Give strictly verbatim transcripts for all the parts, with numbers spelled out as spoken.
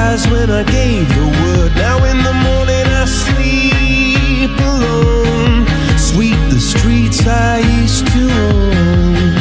eyes when I gave the word. Now in the morning I sleep alone. Sweep the streets I used to own.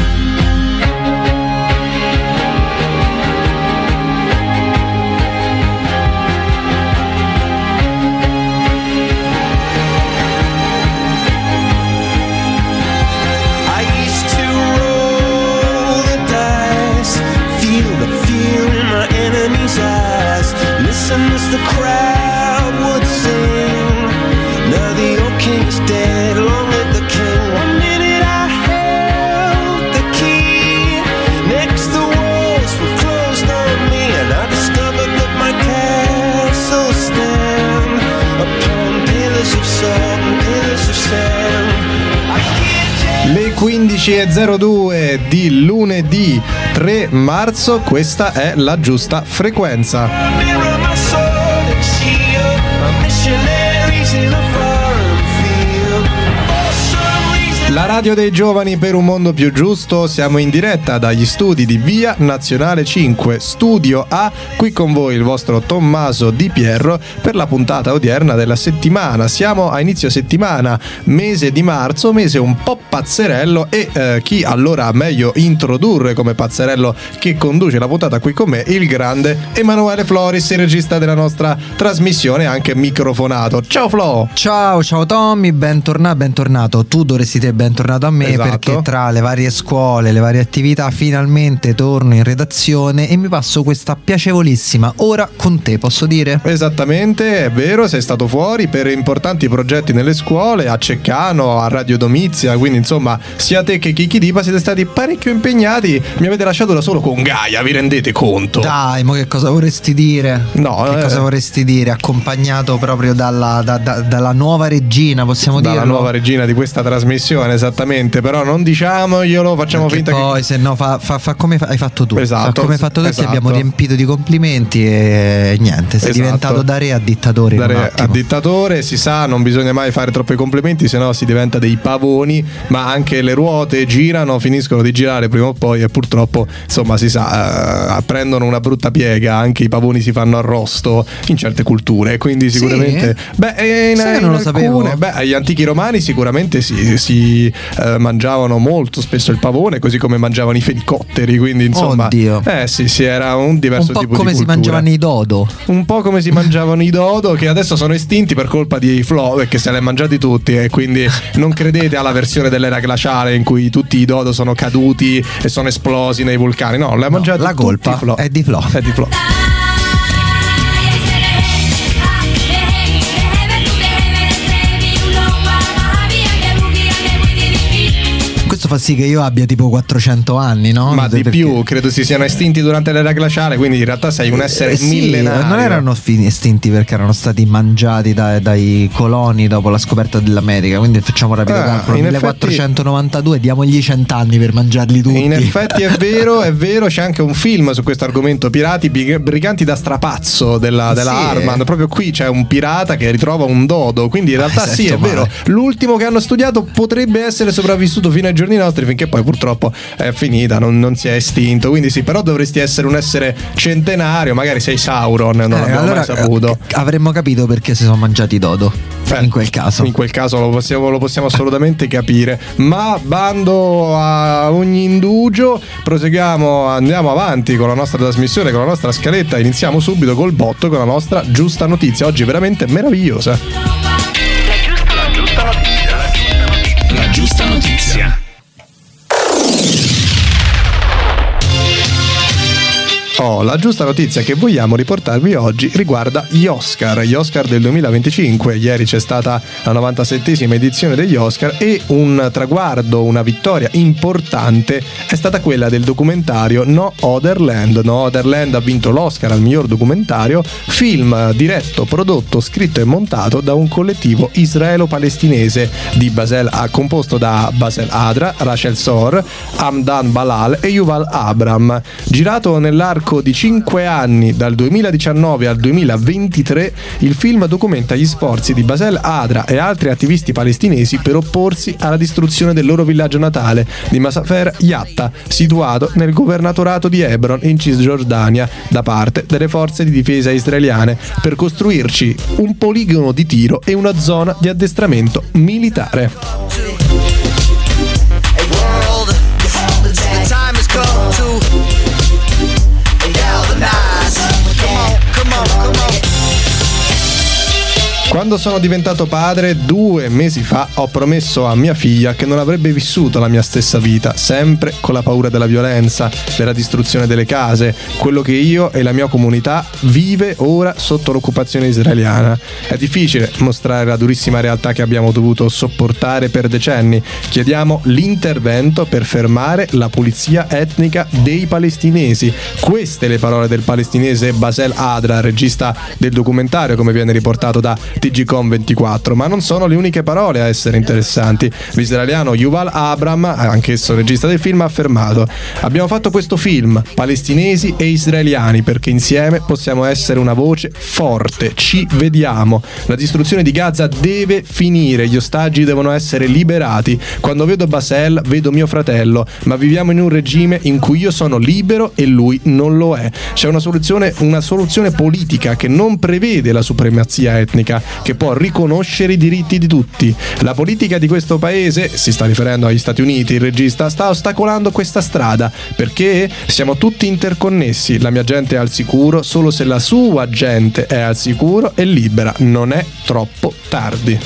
Listen as the crowd would sing. Now the old king's dead, long live the king. One minute I held the key. Next the walls were closed on me, and I discovered that my castle stand upon pillars of salt and pillars of sand. I hear Le quindici e zero due di lunedì tre marzo, questa è La Giusta Frequenza. La radio dei giovani per un mondo più giusto, siamo in diretta dagli studi di Via Nazionale cinque, Studio A, qui con voi il vostro Tommaso Di Pierro per la puntata odierna della settimana. Siamo a inizio settimana, mese di marzo, mese un po' pazzerello e eh, chi allora meglio introdurre come pazzerello che conduce la puntata qui con me, il grande Emanuele Floris, il regista della nostra trasmissione, anche microfonato. Ciao Flo! Ciao, ciao Tommy, bentornato, bentornato. Tu dovresti te bentornato a me, esatto, perché tra le varie scuole, le varie attività finalmente torno in redazione e mi passo questa piacevolissima ora con te, posso dire? Esattamente, è vero, sei stato fuori per importanti progetti nelle scuole, a Ceccano, a Radio Domizia, quindi insomma sia te che Chicchi Dipa siete stati parecchio impegnati, mi avete lasciato da solo con Gaia, vi rendete conto? Dai, ma che cosa vorresti dire? No, che eh. cosa vorresti dire? Accompagnato proprio dalla, da, da, dalla nuova regina, possiamo dire? Dalla dirlo? nuova regina di questa trasmissione, esattamente, però non diciamoglielo, facciamo perché finta poi che... se no fa, fa, fa come hai fatto tu, esatto, fa come hai fatto tu, esatto. Ti abbiamo riempito di complimenti e niente, sei esatto. diventato da re a dittatore. Da re a dittatore, si sa, non bisogna mai fare troppi complimenti, sennò si diventa dei pavoni, ma anche le ruote girano, finiscono di girare prima o poi e purtroppo, insomma, si sa, uh, prendono una brutta piega, anche i pavoni si fanno arrosto in certe culture, quindi sicuramente sì? beh, in, sì, in non lo alcune, sapevo. Beh, agli antichi romani sicuramente si, si uh, mangiavano molto spesso il pavone, così come mangiavano i fenicotteri, quindi insomma, oddio, eh sì, sì, era un diverso tipo di cultura. Un po' come si mangiavano i dodo. Un po' come si mangiavano i dodo, che adesso sono estinti per colpa di Flo, perché se li ha mangiati tutti, e quindi non credete alla versione dell'era glaciale in cui tutti i dodo sono caduti e sono esplosi nei vulcani. No, li ha mangiati no, la colpa tutti Flo. è di Flo. È di Flo. Questo fa sì che io abbia tipo quattrocento anni, no? Ma di perché... più, credo si siano estinti durante l'era glaciale, quindi in realtà sei un essere eh, sì, millenario. Non erano estinti perché erano stati mangiati dai, dai coloni dopo la scoperta dell'America, quindi facciamo rapido ah, calcolo, in millequattrocentonovantadue, effetti... diamogli cent'anni per mangiarli tutti. In effetti è vero, è vero, c'è anche un film su questo argomento, Pirati briganti da strapazzo della, della sì, Harman, proprio qui c'è un pirata che ritrova un dodo, quindi in realtà ah, sì, è male. Vero, l'ultimo che hanno studiato potrebbe essere sopravvissuto fino ai giorni nostri, finché poi purtroppo è finita, non, non si è estinto, quindi sì, però dovresti essere un essere centenario, magari sei Sauron, non eh, abbiamo allora, mai saputo. Avremmo capito perché si sono mangiati i dodo. Eh, in quel caso in quel caso lo possiamo, lo possiamo assolutamente capire, ma bando a ogni indugio, proseguiamo, andiamo avanti con la nostra trasmissione, con la nostra scaletta, iniziamo subito col botto con la nostra giusta notizia, oggi veramente meravigliosa. La giusta, la giusta notizia, la giusta notizia. Oh, la giusta notizia che vogliamo riportarvi oggi riguarda gli Oscar, gli Oscar del duemilaventicinque. Ieri c'è stata la novantasettesima edizione degli Oscar e un traguardo, una vittoria importante è stata quella del documentario No Other Land. No Other Land ha vinto l'Oscar al miglior documentario, film diretto, prodotto, scritto e montato da un collettivo israelo-palestinese di Basel, composto da Basel Adra, Rachel Sor, Hamdan Balal e Yuval Abram, girato nell'arco nell'arco di cinque anni, dal duemiladiciannove al duemilaventitré, il film documenta gli sforzi di Basel Adra e altri attivisti palestinesi per opporsi alla distruzione del loro villaggio natale di Masafer Yatta, situato nel governatorato di Hebron in Cisgiordania, da parte delle forze di difesa israeliane, per costruirci un poligono di tiro e una zona di addestramento militare. Quando sono diventato padre due mesi fa ho promesso a mia figlia che non avrebbe vissuto la mia stessa vita, sempre con la paura della violenza, della distruzione delle case, quello che io e la mia comunità vive ora sotto l'occupazione israeliana. È difficile mostrare la durissima realtà che abbiamo dovuto sopportare per decenni. Chiediamo l'intervento per fermare la pulizia etnica dei palestinesi. Queste le parole del palestinese Basel Adra, regista del documentario, come viene riportato da T G Com ventiquattro, ma non sono le uniche parole a essere interessanti. L'israeliano Yuval Abram, anch'esso regista del film, ha affermato: abbiamo fatto questo film, palestinesi e israeliani, perché insieme possiamo essere una voce forte, ci vediamo, la distruzione di Gaza deve finire, gli ostaggi devono essere liberati. Quando vedo Basel vedo mio fratello, ma viviamo in un regime in cui io sono libero e lui non lo è. C'è una soluzione, una soluzione politica che non prevede la supremazia etnica, che può riconoscere i diritti di tutti. La politica di questo paese, si sta riferendo agli Stati Uniti, il regista, sta ostacolando questa strada, perché siamo tutti interconnessi. La mia gente è al sicuro solo se la sua gente è al sicuro e libera. Non è troppo tardi.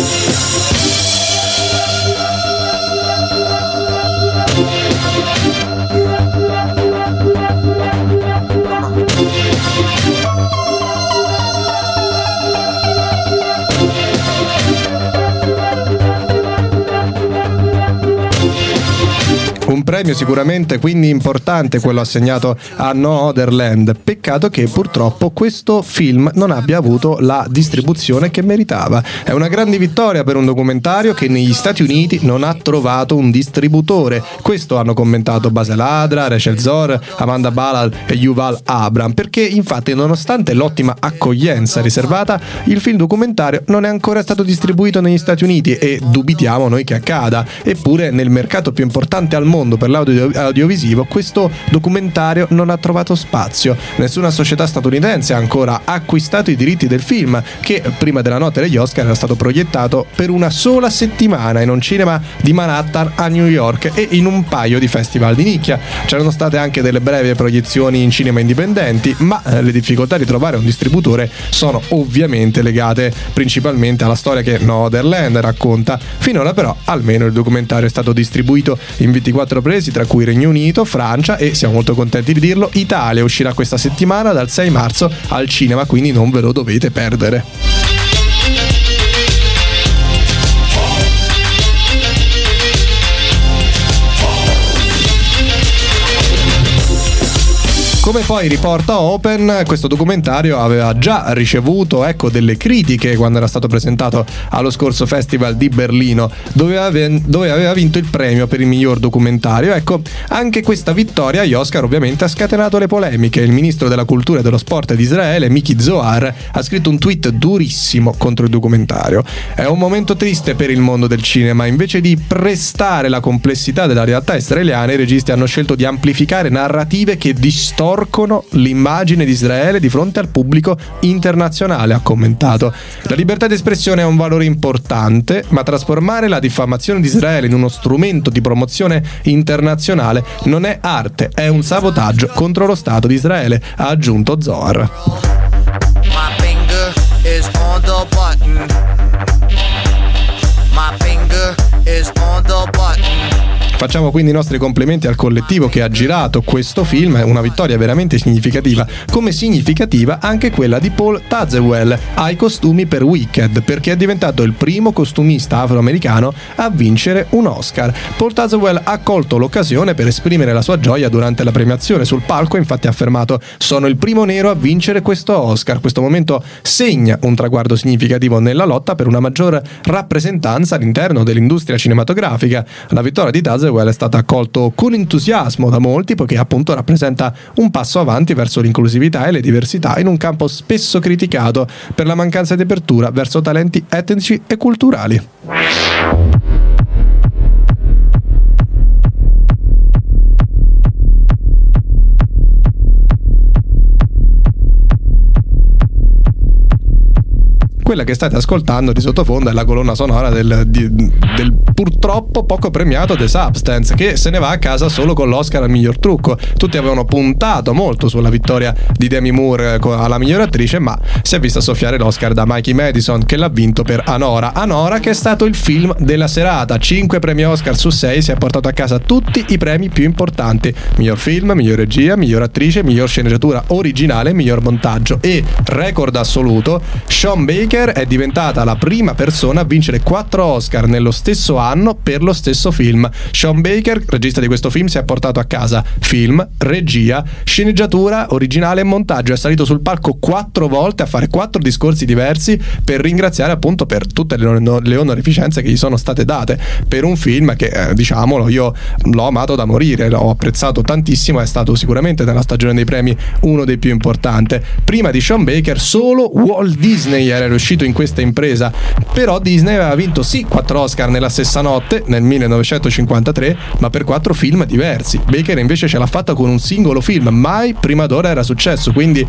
Un premio sicuramente quindi importante, quello assegnato a No Other Land. Peccato che purtroppo questo film non abbia avuto la distribuzione che meritava. È una grande vittoria per un documentario che negli Stati Uniti non ha trovato un distributore. Questo hanno commentato Basel Adra, Rachel Zor, Amanda Balal e Yuval Abram, perché infatti nonostante l'ottima accoglienza riservata, il film documentario non è ancora stato distribuito negli Stati Uniti e dubitiamo noi che accada. Eppure nel mercato più importante al mondo per l'audiovisivo questo documentario non ha trovato spazio. Nessuna società statunitense ha ancora acquistato i diritti del film, che prima della notte degli Oscar era stato proiettato per una sola settimana in un cinema di Manhattan a New York e in un paio di festival di nicchia. C'erano state anche delle brevi proiezioni in cinema indipendenti, ma le difficoltà di trovare un distributore sono ovviamente legate principalmente alla storia che No Other Land racconta. Finora però almeno il documentario è stato distribuito in ventiquattro paesi, tra cui Regno Unito, Francia e, siamo molto contenti di dirlo, Italia. Uscirà questa settimana dal sei marzo al cinema, quindi non ve lo dovete perdere. Come poi riporta Open, questo documentario aveva già ricevuto ecco delle critiche quando era stato presentato allo scorso Festival di Berlino, dove aveva, dove aveva vinto il premio per il miglior documentario. Ecco, anche questa vittoria agli Oscar ovviamente ha scatenato le polemiche. Il ministro della cultura e dello sport di Israele, Miki Zohar, ha scritto un tweet durissimo contro il documentario. È un momento triste per il mondo del cinema. Invece di prestare la complessità della realtà israeliana, i registi hanno scelto di amplificare narrative che distorcono l'immagine di Israele di fronte al pubblico internazionale, ha commentato. La libertà di espressione è un valore importante, ma trasformare la diffamazione di Israele in uno strumento di promozione internazionale non è arte, è un sabotaggio contro lo Stato di Israele, ha aggiunto Zohar. My finger is on the button. My finger is on the button. Facciamo quindi i nostri complimenti al collettivo che ha girato questo film, è una vittoria veramente significativa, come significativa anche quella di Paul Tazewell ai costumi per Wicked, perché è diventato il primo costumista afroamericano a vincere un Oscar. Paul Tazewell ha colto l'occasione per esprimere la sua gioia durante la premiazione sul palco, infatti ha affermato: sono il primo nero a vincere questo Oscar. Questo momento segna un traguardo significativo nella lotta per una maggior rappresentanza all'interno dell'industria cinematografica. La vittoria di Tazewell Jezebel è stato accolto con entusiasmo da molti, poiché appunto rappresenta un passo avanti verso l'inclusività e le diversità in un campo spesso criticato per la mancanza di apertura verso talenti etnici e culturali. Quella che state ascoltando di sottofondo è la colonna sonora del, di, del purtroppo poco premiato The Substance, che se ne va a casa solo con l'Oscar al miglior trucco. Tutti avevano puntato molto sulla vittoria di Demi Moore alla miglior attrice, ma si è vista soffiare l'Oscar da Mikey Madison, che l'ha vinto per Anora. Anora, che è stato il film della serata, cinque premi Oscar su sei, si è portato a casa tutti i premi più importanti: miglior film, miglior regia, miglior attrice, miglior sceneggiatura originale, miglior montaggio. E record assoluto, Sean Baker è diventata la prima persona a vincere quattro Oscar nello stesso anno per lo stesso film. Sean Baker, regista di questo film, si è portato a casa film, regia, sceneggiatura originale e montaggio. È salito sul palco quattro volte a fare quattro discorsi diversi per ringraziare appunto per tutte le, le onorificenze che gli sono state date per un film che, eh, diciamolo, io l'ho amato da morire, l'ho apprezzato tantissimo, è stato sicuramente nella stagione dei premi uno dei più importanti. Prima di Sean Baker solo Walt Disney era riuscito in questa impresa, però Disney aveva vinto sì quattro Oscar nella stessa notte nel millenovecentocinquantatré, ma per quattro film diversi. Baker invece ce l'ha fatta con un singolo film, mai prima d'ora era successo, quindi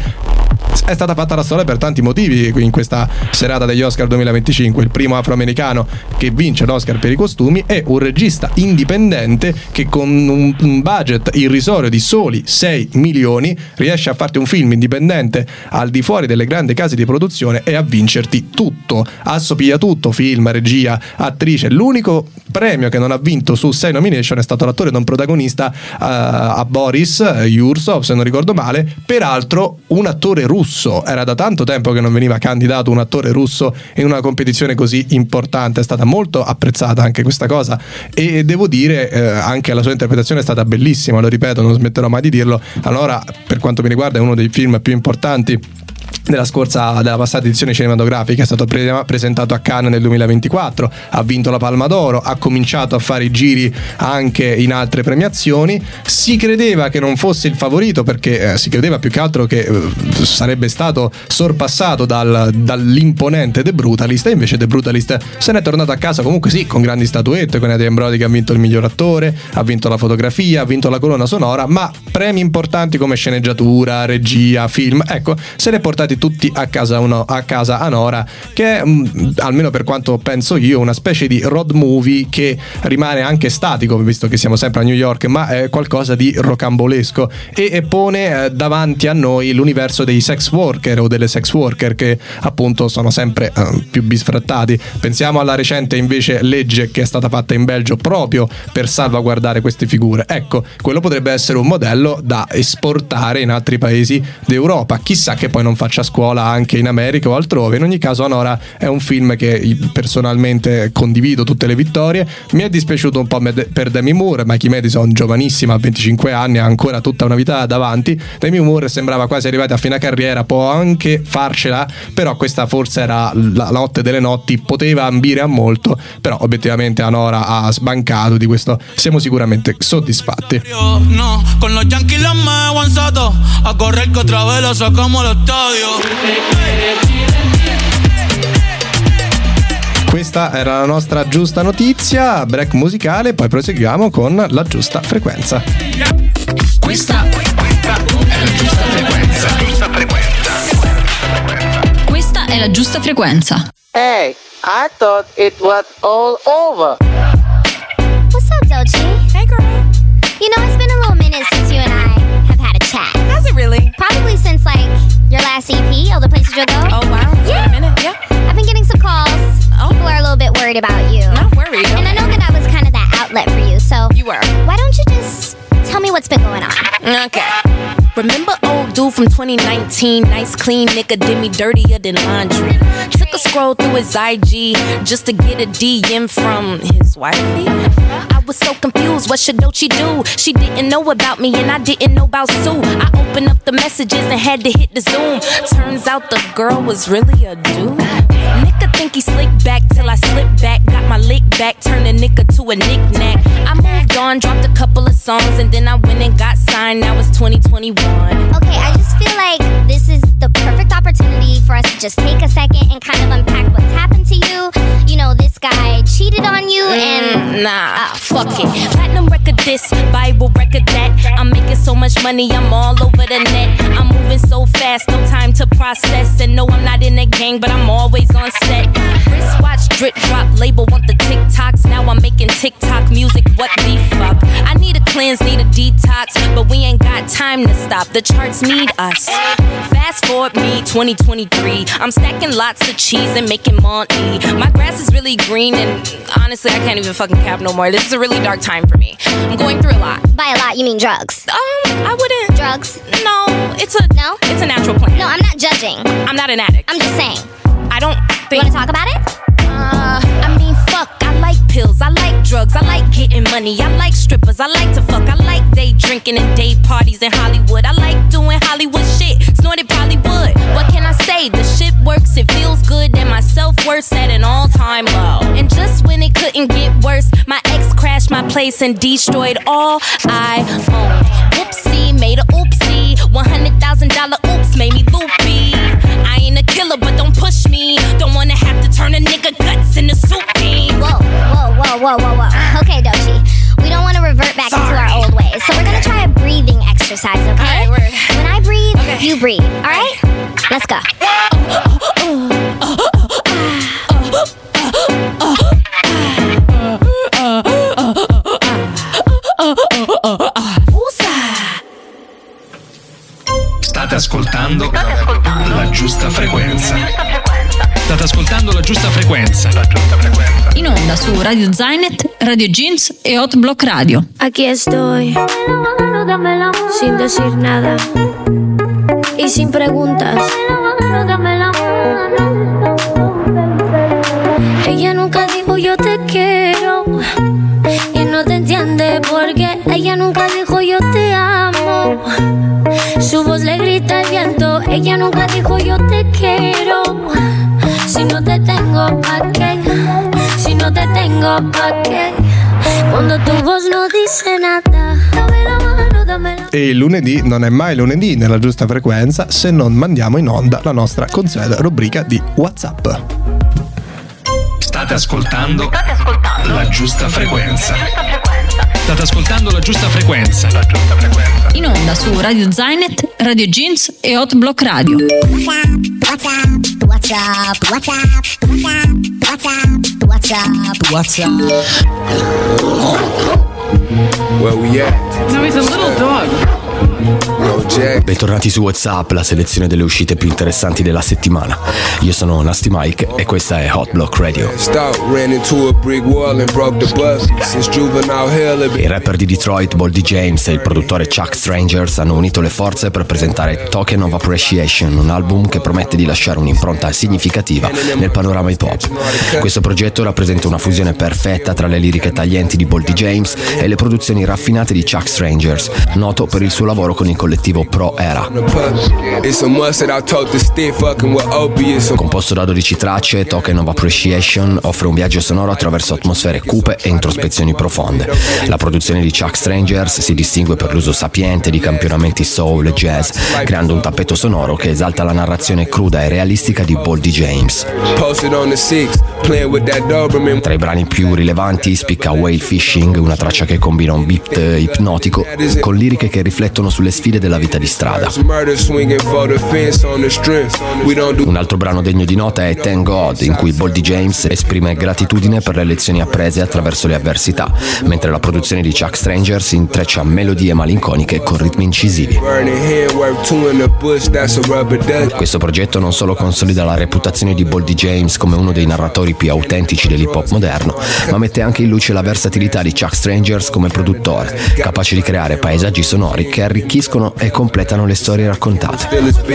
è stata fatta la storia per tanti motivi in questa serata degli Oscar duemilaventicinque. Il primo afroamericano che vince l'Oscar per i costumi è un regista indipendente che con un, un budget irrisorio di soli sei milioni riesce a farti un film indipendente al di fuori delle grandi case di produzione e a vincerti tutto, assopiglia tutto: film, regia, attrice. L'unico premio che non ha vinto su sei nomination è stato l'attore non protagonista uh, a Boris Yursov, se non ricordo male, peraltro un attore russo. Era da tanto tempo che non veniva candidato un attore russo in una competizione così importante. È stata molto apprezzata anche questa cosa e devo dire eh, anche la sua interpretazione è stata bellissima, lo ripeto, non smetterò mai di dirlo. Allora, per quanto mi riguarda, è uno dei film più importanti della scorsa, della passata edizione cinematografica. È stato pre- presentato a Cannes nel duemilaventiquattro, ha vinto la Palma d'Oro, ha cominciato a fare i giri anche in altre premiazioni. Si credeva che non fosse il favorito perché eh, si credeva più che altro che eh, sarebbe stato sorpassato dal, dall'imponente The Brutalist, e invece The Brutalist se n'è tornato a casa comunque sì con grandi statuette, con Adrien Brody che ha vinto il miglior attore, ha vinto la fotografia, ha vinto la colonna sonora, ma premi importanti come sceneggiatura, regia, film, ecco, se ne è portati tutti a casa, uno, a casa Anora, che è, mh, almeno per quanto penso io, una specie di road movie che rimane anche statico, visto che siamo sempre a New York, ma è qualcosa di rocambolesco e, e pone eh, davanti a noi l'universo dei sex worker o delle sex worker, che appunto sono sempre eh, più bisfrattati. Pensiamo alla recente invece legge che è stata fatta in Belgio proprio per salvaguardare queste figure. Ecco, quello potrebbe essere un modello da esportare in altri paesi d'Europa, chissà che poi non faccia scuola anche in America o altrove. In ogni caso Anora è un film che personalmente condivido tutte le vittorie. Mi è dispiaciuto un po' per Demi Moore. Mikey Madison, giovanissima, a venticinque anni, ha ancora tutta una vita davanti. Demi Moore sembrava quasi arrivata a fine carriera, può anche farcela, però questa forse era la notte delle notti, poteva ambire a molto, però obiettivamente Anora ha sbancato, di questo siamo sicuramente soddisfatti. No, con los Yankees los me he avanzado a correr que otra vez lo sacamos al estadio. Questa era la nostra giusta notizia, break musicale, poi proseguiamo con la giusta frequenza. Questa, questa è la giusta frequenza. Giusta frequenza. Questa è la giusta frequenza. Hey, I thought it was all over. What's up, Doechii? Hey, girl. You know, it's been a little minute since you and I have had a chat. Has it really? Probably since, like, your last E P, All the Places You'll Go. Oh, wow. It's Yeah. been a minute, yeah. I've been getting some calls. Oh. People are a little bit worried about you. Not worried. And I know that I was kind of that outlet for you, so You were. why don't you just tell me what's been going on? Okay. Remember old dude from twenty nineteen? Nice clean nigga did me dirtier than laundry. Took a scroll through his I G just to get a D M from his wifey. I was so confused, what should Doechii do? She didn't know about me and I didn't know about Sue. I opened up the messages and had to hit the zoom. Turns out the girl was really a dude. Nigga think he slick back till I slip back. Got my lick back, turned a nigga to a knick-knack. I moved on, dropped a couple of songs, and then I went and got signed. Now it's twenty twenty-one. Okay, I just feel like this is the perfect opportunity for us to just take a second and kind of unpack what's happened to you. You know, this guy cheated on you and... Mm, nah, uh, fuck it. Platinum record this, Bible record that. I'm making so much money, I'm all over the net. I'm moving so fast, no time to process. And no, I'm not in a gang, but I'm always on set. Wristwatch, drip drop, label want the TikToks. Now I'm making TikTok music, what the fuck? I need a cleanse, need a detox, but we ain't got time to stop. The charts need us. Fast forward me, twenty twenty-three. I'm stacking lots of cheese and making money. My grass is really green, and honestly, I can't even fucking cap no more. This is a really dark time for me. I'm going through a lot. By a lot, you mean drugs? Um, I wouldn't. Drugs? No, it's a no. It's a natural plant. No, I'm not judging. I'm not an addict. I'm just saying. I don't think. You want to talk about it? Uh, I mean, fuck. I like pills. I like drugs. I like getting money. I like strippers. I like to fuck. I like day drinking and day parties in Hollywood. I like doing Hollywood shit. Snorted Bollywood. What can I say? The shit works. It feels good. And my self-worth at an all-time low. And just when it couldn't get worse, my ex crashed my place and destroyed all I owned. Whoopsie, made a oopsie. one hundred thousand dollars oops made me loopy. I ain't a killer, but don't push me. Don't wanna have to turn a nigga guts into soup beans. Whoa, whoa, whoa, whoa, whoa, whoa. Okay, Doechii. We don't want to revert back Sorry. into our old ways. So we're gonna try a breathing exercise, okay? All right, when I breathe, okay. you breathe. All right? Let's go. State ascoltando la giusta frequenza. State ascoltando la giusta frequenza. La giusta frequenza. In onda su Radio Zainet, Radio Jeans e Hot Block Radio. Aquí estoy, sin decir nada y sin preguntas. Ella nunca dijo yo te quiero y no te entiende porque ella nunca dijo yo te amo. Su voz le grita al viento. Ella nunca dijo yo te quiero. Si no te tengo, ¿pa' qué? Si no te tengo, ¿pa' qué? Quando tu voz non dice nada. Dame la mano, dame la... E il lunedì non è mai lunedì nella giusta frequenza se non mandiamo in onda la nostra consueta rubrica di WhatsApp. State ascoltando, State ascoltando la giusta frequenza. State ascoltando la giusta frequenza. La giusta frequenza. In onda su Radio Zainet, Radio Jeans e Hot Block Radio. WhatsApp, WhatsApp, WhatsApp, WhatsApp, WhatsApp, WhatsApp. Where we at? No, he's a little dog. Bentornati su WhatsApp, la selezione delle uscite più interessanti della settimana. Io sono Nasty Mike e questa è Hot Block Radio. Il rapper di Detroit Boldy James e il produttore Chuck Strangers hanno unito le forze per presentare Token of Appreciation, un album che promette di lasciare un'impronta significativa nel panorama hip hop. Questo progetto rappresenta una fusione perfetta tra le liriche taglienti di Boldy James e le produzioni raffinate di Chuck Strangers, noto per il suo lavoro con il collettivo Pro Era. Composto da dodici tracce, Token of Appreciation offre un viaggio sonoro attraverso atmosfere cupe e introspezioni profonde. La produzione di Chuck Strangers si distingue per l'uso sapiente di campionamenti soul e jazz, creando un tappeto sonoro che esalta la narrazione cruda e realistica di Boldy James. Tra i brani più rilevanti spicca Whale Fishing, una traccia che combina un beat ipnotico con liriche che riflettono sulle sfide della vita di strada. Un altro brano degno di nota è Thank God, in cui Boldy James esprime gratitudine per le lezioni apprese attraverso le avversità, mentre la produzione di Chuck Strangers intreccia melodie malinconiche con ritmi incisivi. Questo progetto non solo consolida la reputazione di Boldy James come uno dei narratori più autentici dell'hip hop moderno, ma mette anche in luce la versatilità di Chuck Strangers come produttore, capace di creare paesaggi sonori che arricchiscono e completano le storie raccontate.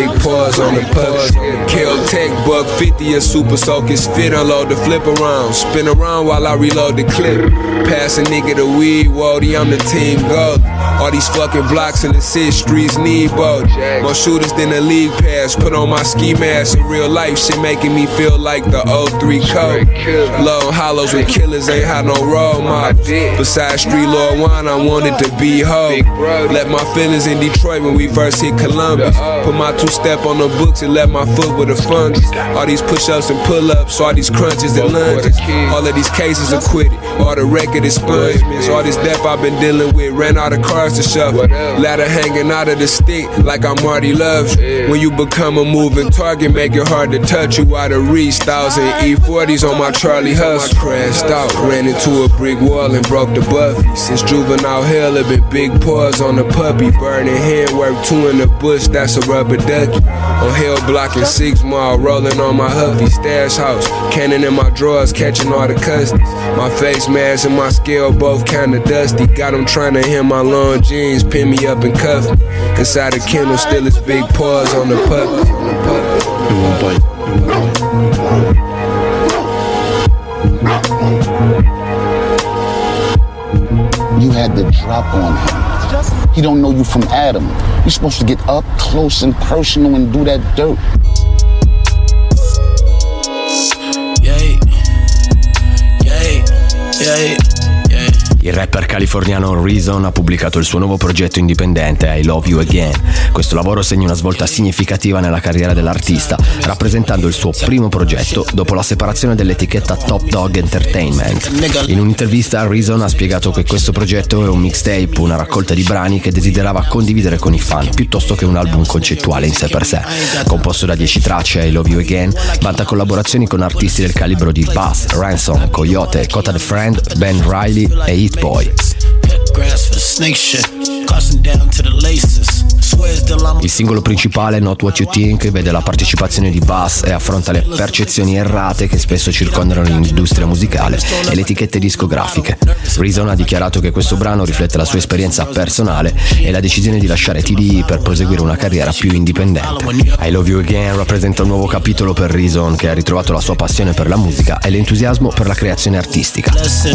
All these fucking blocks in the city streets need both. More shooters than the league pass. Put on my ski mask in real life, shit making me feel like the oh three code. Low hollows with killers ain't had no role models. Besides Street Lord One, I wanted to be ho. Let my feelings in Detroit when we first hit Columbus. Put my two step on the books and let my foot with the fungus. All these push-ups and pull-ups, all these crunches and lunges. All of these cases acquitted, all the record expungements. All this death I've been dealing with, ran out of cars to shuffle. Ladder hanging out of the stick like I'm Marty Love. When you become a moving target, make it hard to touch you out of reach. Thousand E forties on my Charlie Hustle. Crashed out, ran into a brick wall and broke the Buffy. Since juvenile hell, it been big paws on the puppy. Burning hand work, two in the bush, that's a rubber ducky. On Hell blocking six mile, rolling on my Huffy. Stash house, cannon in my drawers, catching all the custodies. My face mask and my scale both kinda dusty. Got them trying to hear my long jeans, pin me up and cuff me. Inside the kennel, still it's big paws on the puppy. On the puppy. You had the drop on him. He don't know you from Adam. You're supposed to get up close and personal and do that dirt. Yay. Yay. Yay. Il rapper californiano Reason ha pubblicato il suo nuovo progetto indipendente I Love You Again. Questo lavoro segna una svolta significativa nella carriera dell'artista, rappresentando il suo primo progetto dopo la separazione dell'etichetta Top Dog Entertainment. In un'intervista Reason ha spiegato che questo progetto è un mixtape, una raccolta di brani che desiderava condividere con i fan, piuttosto che un album concettuale in sé per sé. Composto da dieci tracce, I Love You Again vanta collaborazioni con artisti del calibro di Bas, Ransom, Coyote, Cota the Friend, Ben Riley e Hit Boy. Il singolo principale, Not What You Think, vede la partecipazione di Bas e affronta le percezioni errate che spesso circondano l'industria musicale e le etichette discografiche. Reason ha dichiarato che questo brano riflette la sua esperienza personale e la decisione di lasciare T D E per proseguire una carriera più indipendente. I Love You Again rappresenta un nuovo capitolo per Reason, che ha ritrovato la sua passione per la musica e l'entusiasmo per la creazione artistica.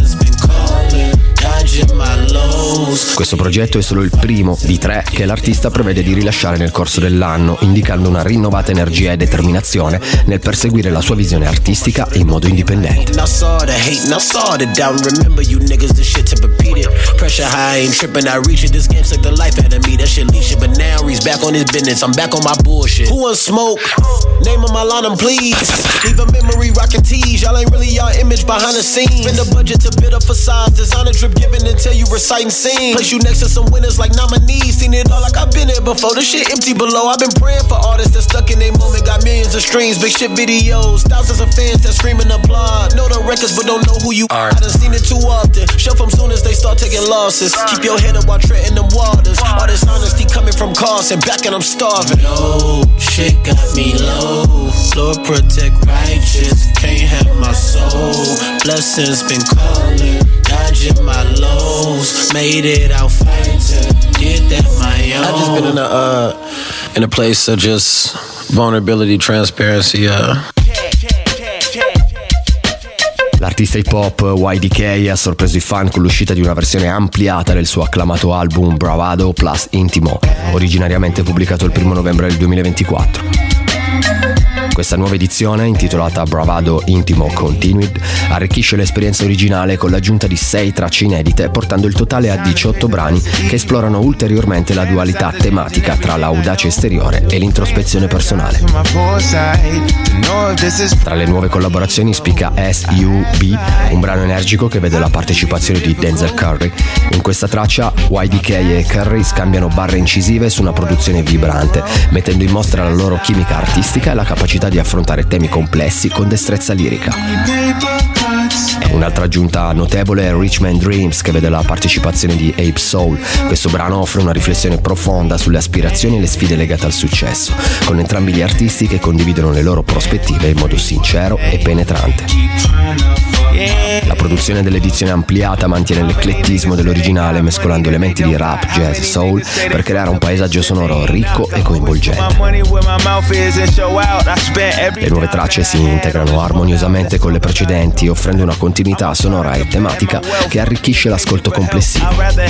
Questo progetto è solo il primo di tre che l'artista prevede di rilasciare nel corso dell'anno, indicando una rinnovata energia e determinazione nel perseguire la sua visione artistica in modo indipendente. Giving until you reciting scenes. Place you next to some winners like nominees. Seen it all like I've been there before. The shit empty below. I've been praying for artists that stuck in their moment. Got millions of streams, big shit videos. Thousands of fans that scream and applaud. Know the records but don't know who you are. I done seen it too often. Shelf them soon as they start taking losses. Keep your head up while treading them waters. All this honesty coming from cars and back and I'm starving. No, shit got me low. Lord protect righteous. Can't have my soul. Blessings been calling. Dodging my lows, made it out fighting, did that my own. I've just been in a uh, in a place of just vulnerability, transparency. Uh. L'artista hip hop Y D K ha sorpreso i fan con l'uscita di una versione ampliata del suo acclamato album Bravado Plus Intimo, originariamente pubblicato il primo novembre del duemilaventiquattro. Questa nuova edizione, intitolata Bravado Intimo Continued, arricchisce l'esperienza originale con l'aggiunta di sei tracce inedite, portando il totale a diciotto brani che esplorano ulteriormente la dualità tematica tra l'audacia esteriore e l'introspezione personale. Tra le nuove collaborazioni spicca S U B, un brano energico che vede la partecipazione di Denzel Curry. In questa traccia Y D K e Curry scambiano barre incisive su una produzione vibrante, mettendo in mostra la loro chimica artistica e la capacità di affrontare temi complessi con destrezza lirica. Un'altra aggiunta notevole è Richmond Dreams, che vede la partecipazione di Ape Soul. Questo brano offre una riflessione profonda sulle aspirazioni e le sfide legate al successo, con entrambi gli artisti che condividono le loro prospettive in modo sincero e penetrante. La produzione dell'edizione ampliata mantiene l'eclettismo dell'originale mescolando elementi di rap, jazz e soul per creare un paesaggio sonoro ricco e coinvolgente. Le nuove tracce si integrano armoniosamente con le precedenti, offrendo una continuità sonora e tematica che arricchisce l'ascolto complessivo.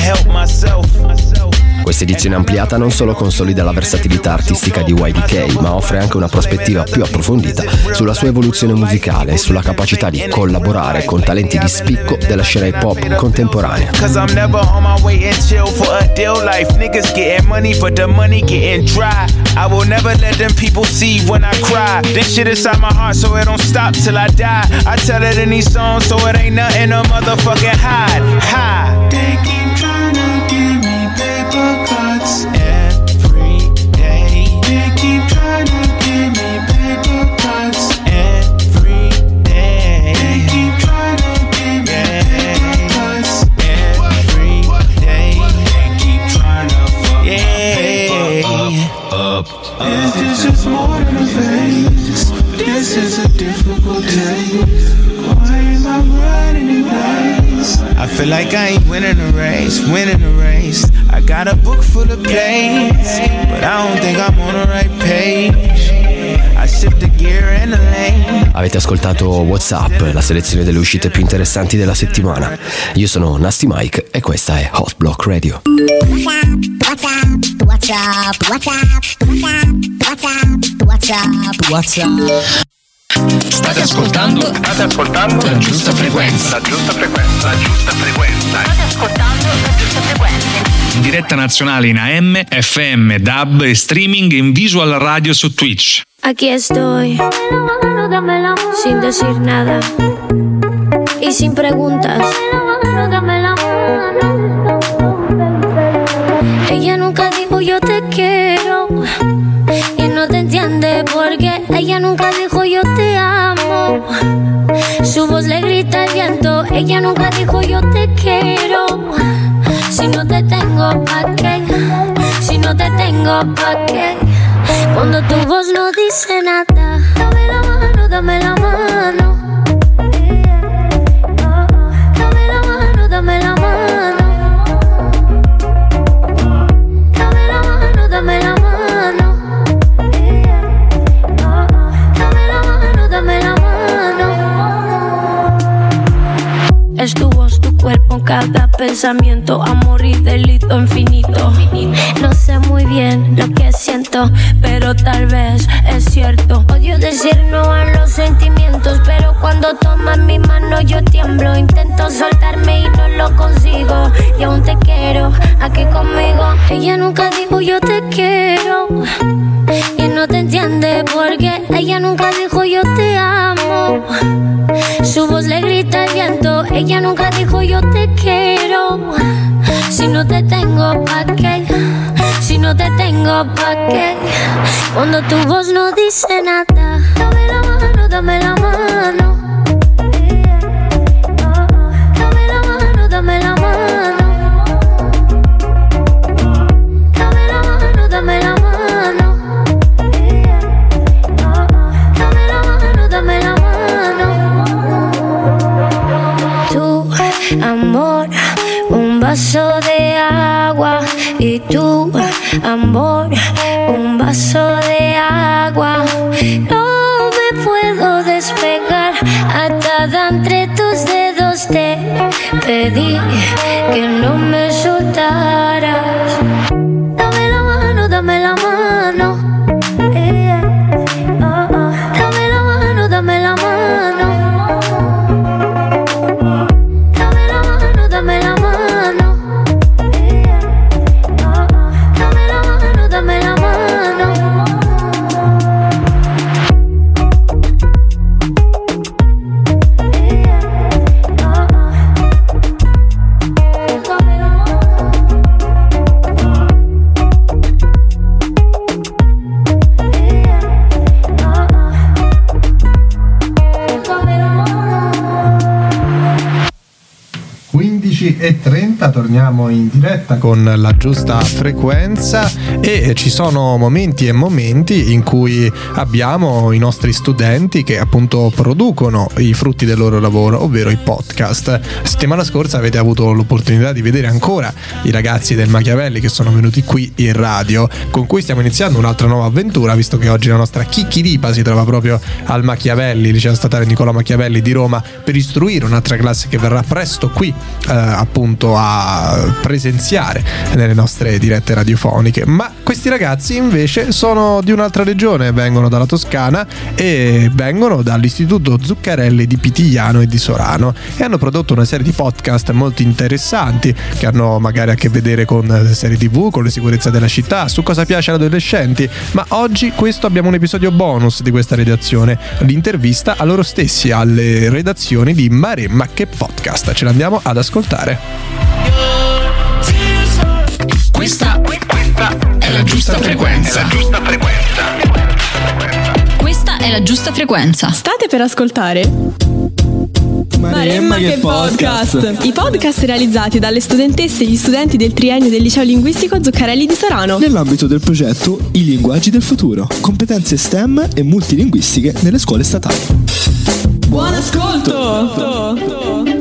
Questa edizione ampliata non solo consolida la versatilità artistica di Y D K, ma offre anche una prospettiva più approfondita sulla sua evoluzione musicale e sulla capacità di collaborare con talenti di spicco della scena hip hop contemporanea. Paper cuts every day. They keep trying to give me paper cuts every day. They keep trying to give me paper cuts every day. They keep trying to fuck yeah. Up, up, up. Is this just more than a phase? This is a difficult taste. Why am I running in place? I feel like I ain't winning the race, winning the race. I got a book full of plays, but I don't think I'm on the right page. I shift the gear in the lane. Avete ascoltato WhatsApp, la selezione delle uscite più interessanti della settimana. Io sono Nasty Mike e questa è Hot Block Radio. WhatsApp, WhatsApp, WhatsApp, WhatsApp, WhatsApp, WhatsApp. State ascoltando? State ascoltando? La giusta frequenza. La giusta frequenza. La giusta frequenza. State ascoltando la giusta frequenza. In diretta nazionale in A M, F M, D A B e streaming in visual radio su Twitch. Aquí estoy, sin decir nada y sin preguntas. Ella nunca dijo yo te quiero y no te entiende porque ella nunca dijo yo te amo. Su voz le grita el viento, ella nunca dijo yo te quiero. Si no te tengo, ¿pa' qué? Si no te tengo, ¿pa' qué? Cuando tu voz no dice nada. Dame la mano, dame la mano. Dame la mano, dame la mano. Dame la mano, dame la mano. Dame la mano, dame la mano. Es tu voz, tu cuerpo, cada pensamiento, amor y delito infinito. No sé muy bien lo que siento, pero tal vez es cierto. Odio decir no a los sentimientos, pero cuando tomas mi mano yo tiemblo. Intento soltarme y no lo consigo, y aún te quiero aquí conmigo. Ella nunca dijo yo te quiero y no te entiende porque ella nunca dijo yo te amo. Su voz le grita el viento, ella nunca dijo yo te quiero. Si no te tengo, ¿pa' qué? Si no te tengo, ¿pa' qué? Cuando tu voz no dice nada. Dame la mano, dame la mano. Dame la mano, dame la mano. Dame la mano, dame la mano. Dame la mano, dame la mano. Tu amor, un vaso de agua, y tu amor, un vaso de agua. No me puedo despegar, atada entre tus dedos te pedí que no me soltaras. Dame la mano, dame la mano. Eh, oh, oh. Dame la mano, dame la mano. Dame la mano, eh, oh, oh. Dame la mano, dame la mano. Eh, oh, oh. undici e trenta, torniamo in diretta con La Giusta Frequenza e ci sono momenti e momenti in cui abbiamo i nostri studenti che appunto producono i frutti del loro lavoro, ovvero i podcast. Settimana scorsa avete avuto l'opportunità di vedere ancora i ragazzi del Machiavelli che sono venuti qui in radio, con cui stiamo iniziando un'altra nuova avventura, visto che oggi la nostra Chicchiripa si trova proprio al Machiavelli, liceo statale Nicola Machiavelli di Roma, per istruire un'altra classe che verrà presto qui eh, appunto a presenziare nelle nostre dirette radiofoniche. Ma questi ragazzi invece sono di un'altra regione, vengono dalla Toscana e vengono dall'Istituto Zuccarelli di Pitigliano e di Sorano e hanno prodotto una serie di podcast molto interessanti che hanno magari a che vedere con serie tv, con le sicurezze della città, su cosa piace agli adolescenti. Ma oggi questo abbiamo un episodio bonus di questa redazione, l'intervista a loro stessi, alle redazioni di Maremma Che Podcast. Ce l'andiamo ad ascoltare. Questa, questa è la giusta frequenza. È la giusta frequenza. Questa è la giusta frequenza. State per ascoltare Maremma Che Podcast. I podcast realizzati dalle studentesse e gli studenti del triennio del liceo linguistico Zuccarelli di Sorano nell'ambito del progetto I linguaggi del futuro, competenze STEM e multilinguistiche nelle scuole statali. Buon ascolto!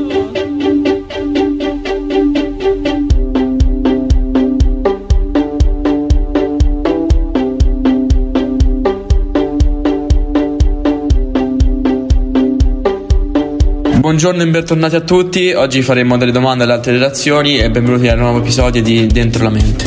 Buongiorno e bentornati a tutti. Oggi faremo delle domande alle altre redazioni e benvenuti al nuovo episodio di Dentro la Mente.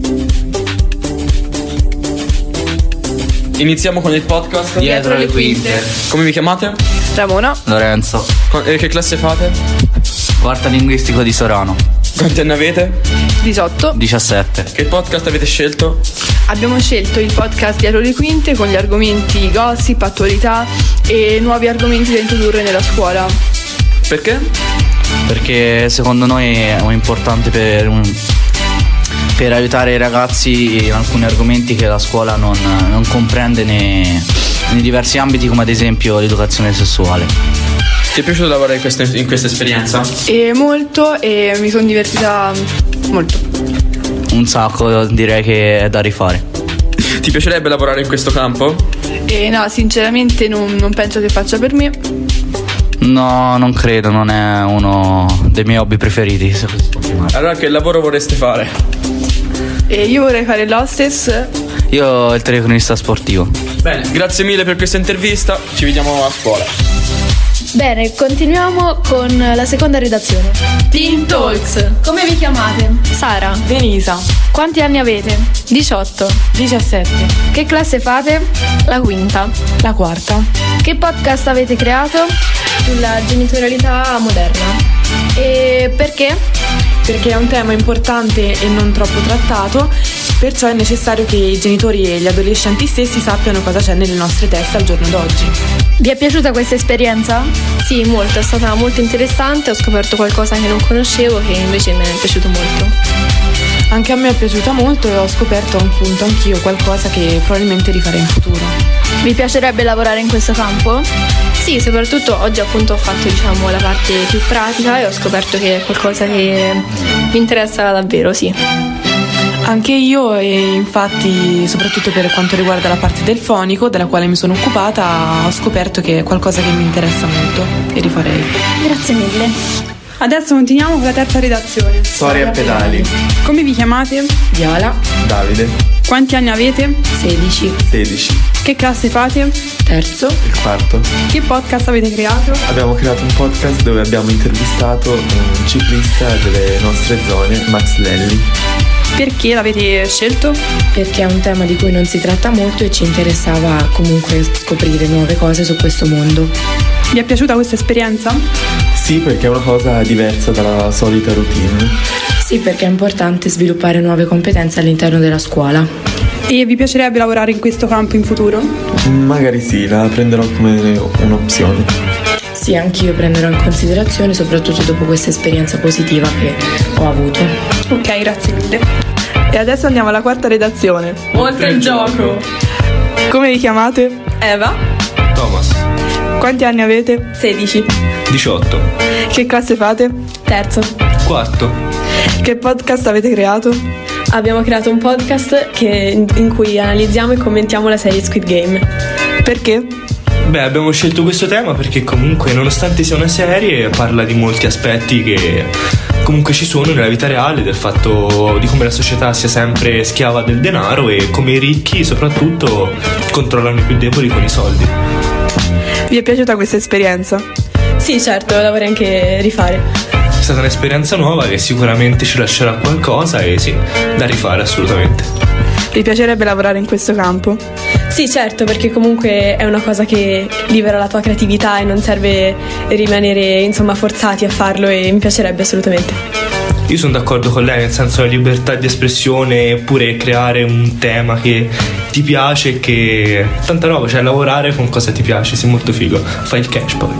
Iniziamo con il podcast Dietro le quinte. Come vi chiamate? Ramona. Lorenzo. E che classe fate? Quarta linguistico di Sorano. Quanti anni avete? diciotto. diciassette. Che podcast avete scelto? Abbiamo scelto il podcast Dietro le quinte con gli argomenti gossip, attualità e nuovi argomenti da introdurre nella scuola. Perché? Perché secondo noi è importante per, un, per aiutare i ragazzi in alcuni argomenti che la scuola non, non comprende nei, nei diversi ambiti, come ad esempio l'educazione sessuale. Ti è piaciuto lavorare in questa, in questa esperienza? E molto, e mi sono divertita molto. Un sacco, direi che è da rifare. Ti piacerebbe lavorare in questo campo? E no, sinceramente non, non penso che faccia per me. No, non credo, non è uno dei miei hobby preferiti, se così si può chiamare. Allora che lavoro vorreste fare? E io vorrei fare l'hostess. Io il telecronista sportivo. Bene, grazie mille per questa intervista, ci vediamo a scuola. Bene, continuiamo con la seconda redazione. Teen Talks. Come vi chiamate? Sara. Denisa. Quanti anni avete? diciotto. diciassette. Che classe fate? La quinta. La quarta. Che podcast avete creato? Sulla genitorialità moderna. E perché? Perché è un tema importante e non troppo trattato, perciò è necessario che i genitori e gli adolescenti stessi sappiano cosa c'è nelle nostre teste al giorno d'oggi. Vi è piaciuta questa esperienza? Sì, molto, è stata molto interessante, ho scoperto qualcosa che non conoscevo che invece mi è piaciuto molto. Anche a me è piaciuta molto e ho scoperto appunto anch'io qualcosa che probabilmente rifarei in futuro. Vi piacerebbe lavorare in questo campo? Sì, soprattutto oggi appunto ho fatto diciamo la parte più pratica e ho scoperto che è qualcosa che mi interessa davvero, sì. Anche io, e infatti soprattutto per quanto riguarda la parte del fonico della quale mi sono occupata, ho scoperto che è qualcosa che mi interessa molto e rifarei. Grazie mille. Adesso continuiamo con la terza redazione. Storia a pedali. Come vi chiamate? Viola. Davide. Quanti anni avete? sedici. sedici. Che classe fate? Terzo. Il quarto. Che podcast avete creato? Abbiamo creato un podcast dove abbiamo intervistato un ciclista delle nostre zone, Max Lelli. Perché l'avete scelto? Perché è un tema di cui non si tratta molto e ci interessava comunque scoprire nuove cose su questo mondo. Vi è piaciuta questa esperienza? Sì, perché è una cosa diversa dalla solita routine. Sì, perché è importante sviluppare nuove competenze all'interno della scuola. E vi piacerebbe lavorare in questo campo in futuro? Magari sì, la prenderò come un'opzione. Sì, anch'io prenderò in considerazione, soprattutto dopo questa esperienza positiva che ho avuto. Ok, grazie mille. E adesso andiamo alla quarta redazione. Oltre il gioco. Come vi chiamate? Eva. Thomas. Quanti anni avete? sedici. diciotto. Che classe fate? Terzo. Quarto. Che podcast avete creato? Abbiamo creato un podcast che, in cui analizziamo e commentiamo la serie Squid Game. Perché? Beh, abbiamo scelto questo tema perché comunque, nonostante sia una serie, parla di molti aspetti che comunque ci sono nella vita reale, del fatto di come la società sia sempre schiava del denaro e come i ricchi soprattutto controllano i più deboli con i soldi. Vi è piaciuta questa esperienza? Sì, certo, la vorrei anche rifare. È stata un'esperienza nuova che sicuramente ci lascerà qualcosa e sì, da rifare assolutamente. Vi piacerebbe lavorare in questo campo? Sì, certo, perché comunque è una cosa che libera la tua creatività e non serve rimanere, insomma, forzati a farlo, e mi piacerebbe assolutamente. Io sono d'accordo con lei, nel senso la libertà di espressione, eppure creare un tema che ti piace e che... tanta roba, cioè lavorare con cosa ti piace, sei molto figo, fai il cash poi.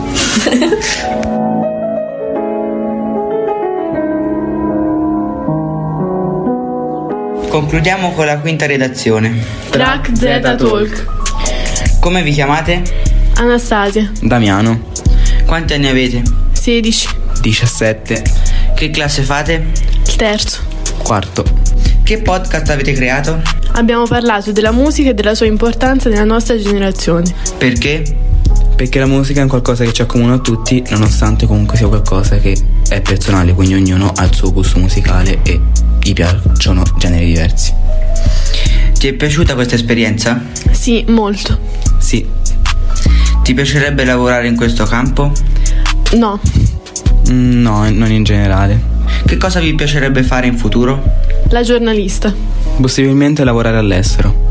Concludiamo con la quinta redazione. Track Z Talk. Come vi chiamate? Anastasia. Damiano. Quanti anni avete? sedici. diciassette. Che classe fate? Il terzo. Quarto. Che podcast avete creato? Abbiamo parlato della musica e della sua importanza nella nostra generazione. Perché? Perché la musica è un qualcosa che ci accomuna a tutti, nonostante comunque sia qualcosa che è personale, quindi ognuno ha il suo gusto musicale e gli piacciono generi diversi. Ti è piaciuta questa esperienza? Sì, molto. Sì. Ti piacerebbe lavorare in questo campo? No. No, non in generale. Che cosa vi piacerebbe fare in futuro? La giornalista. Possibilmente lavorare all'estero.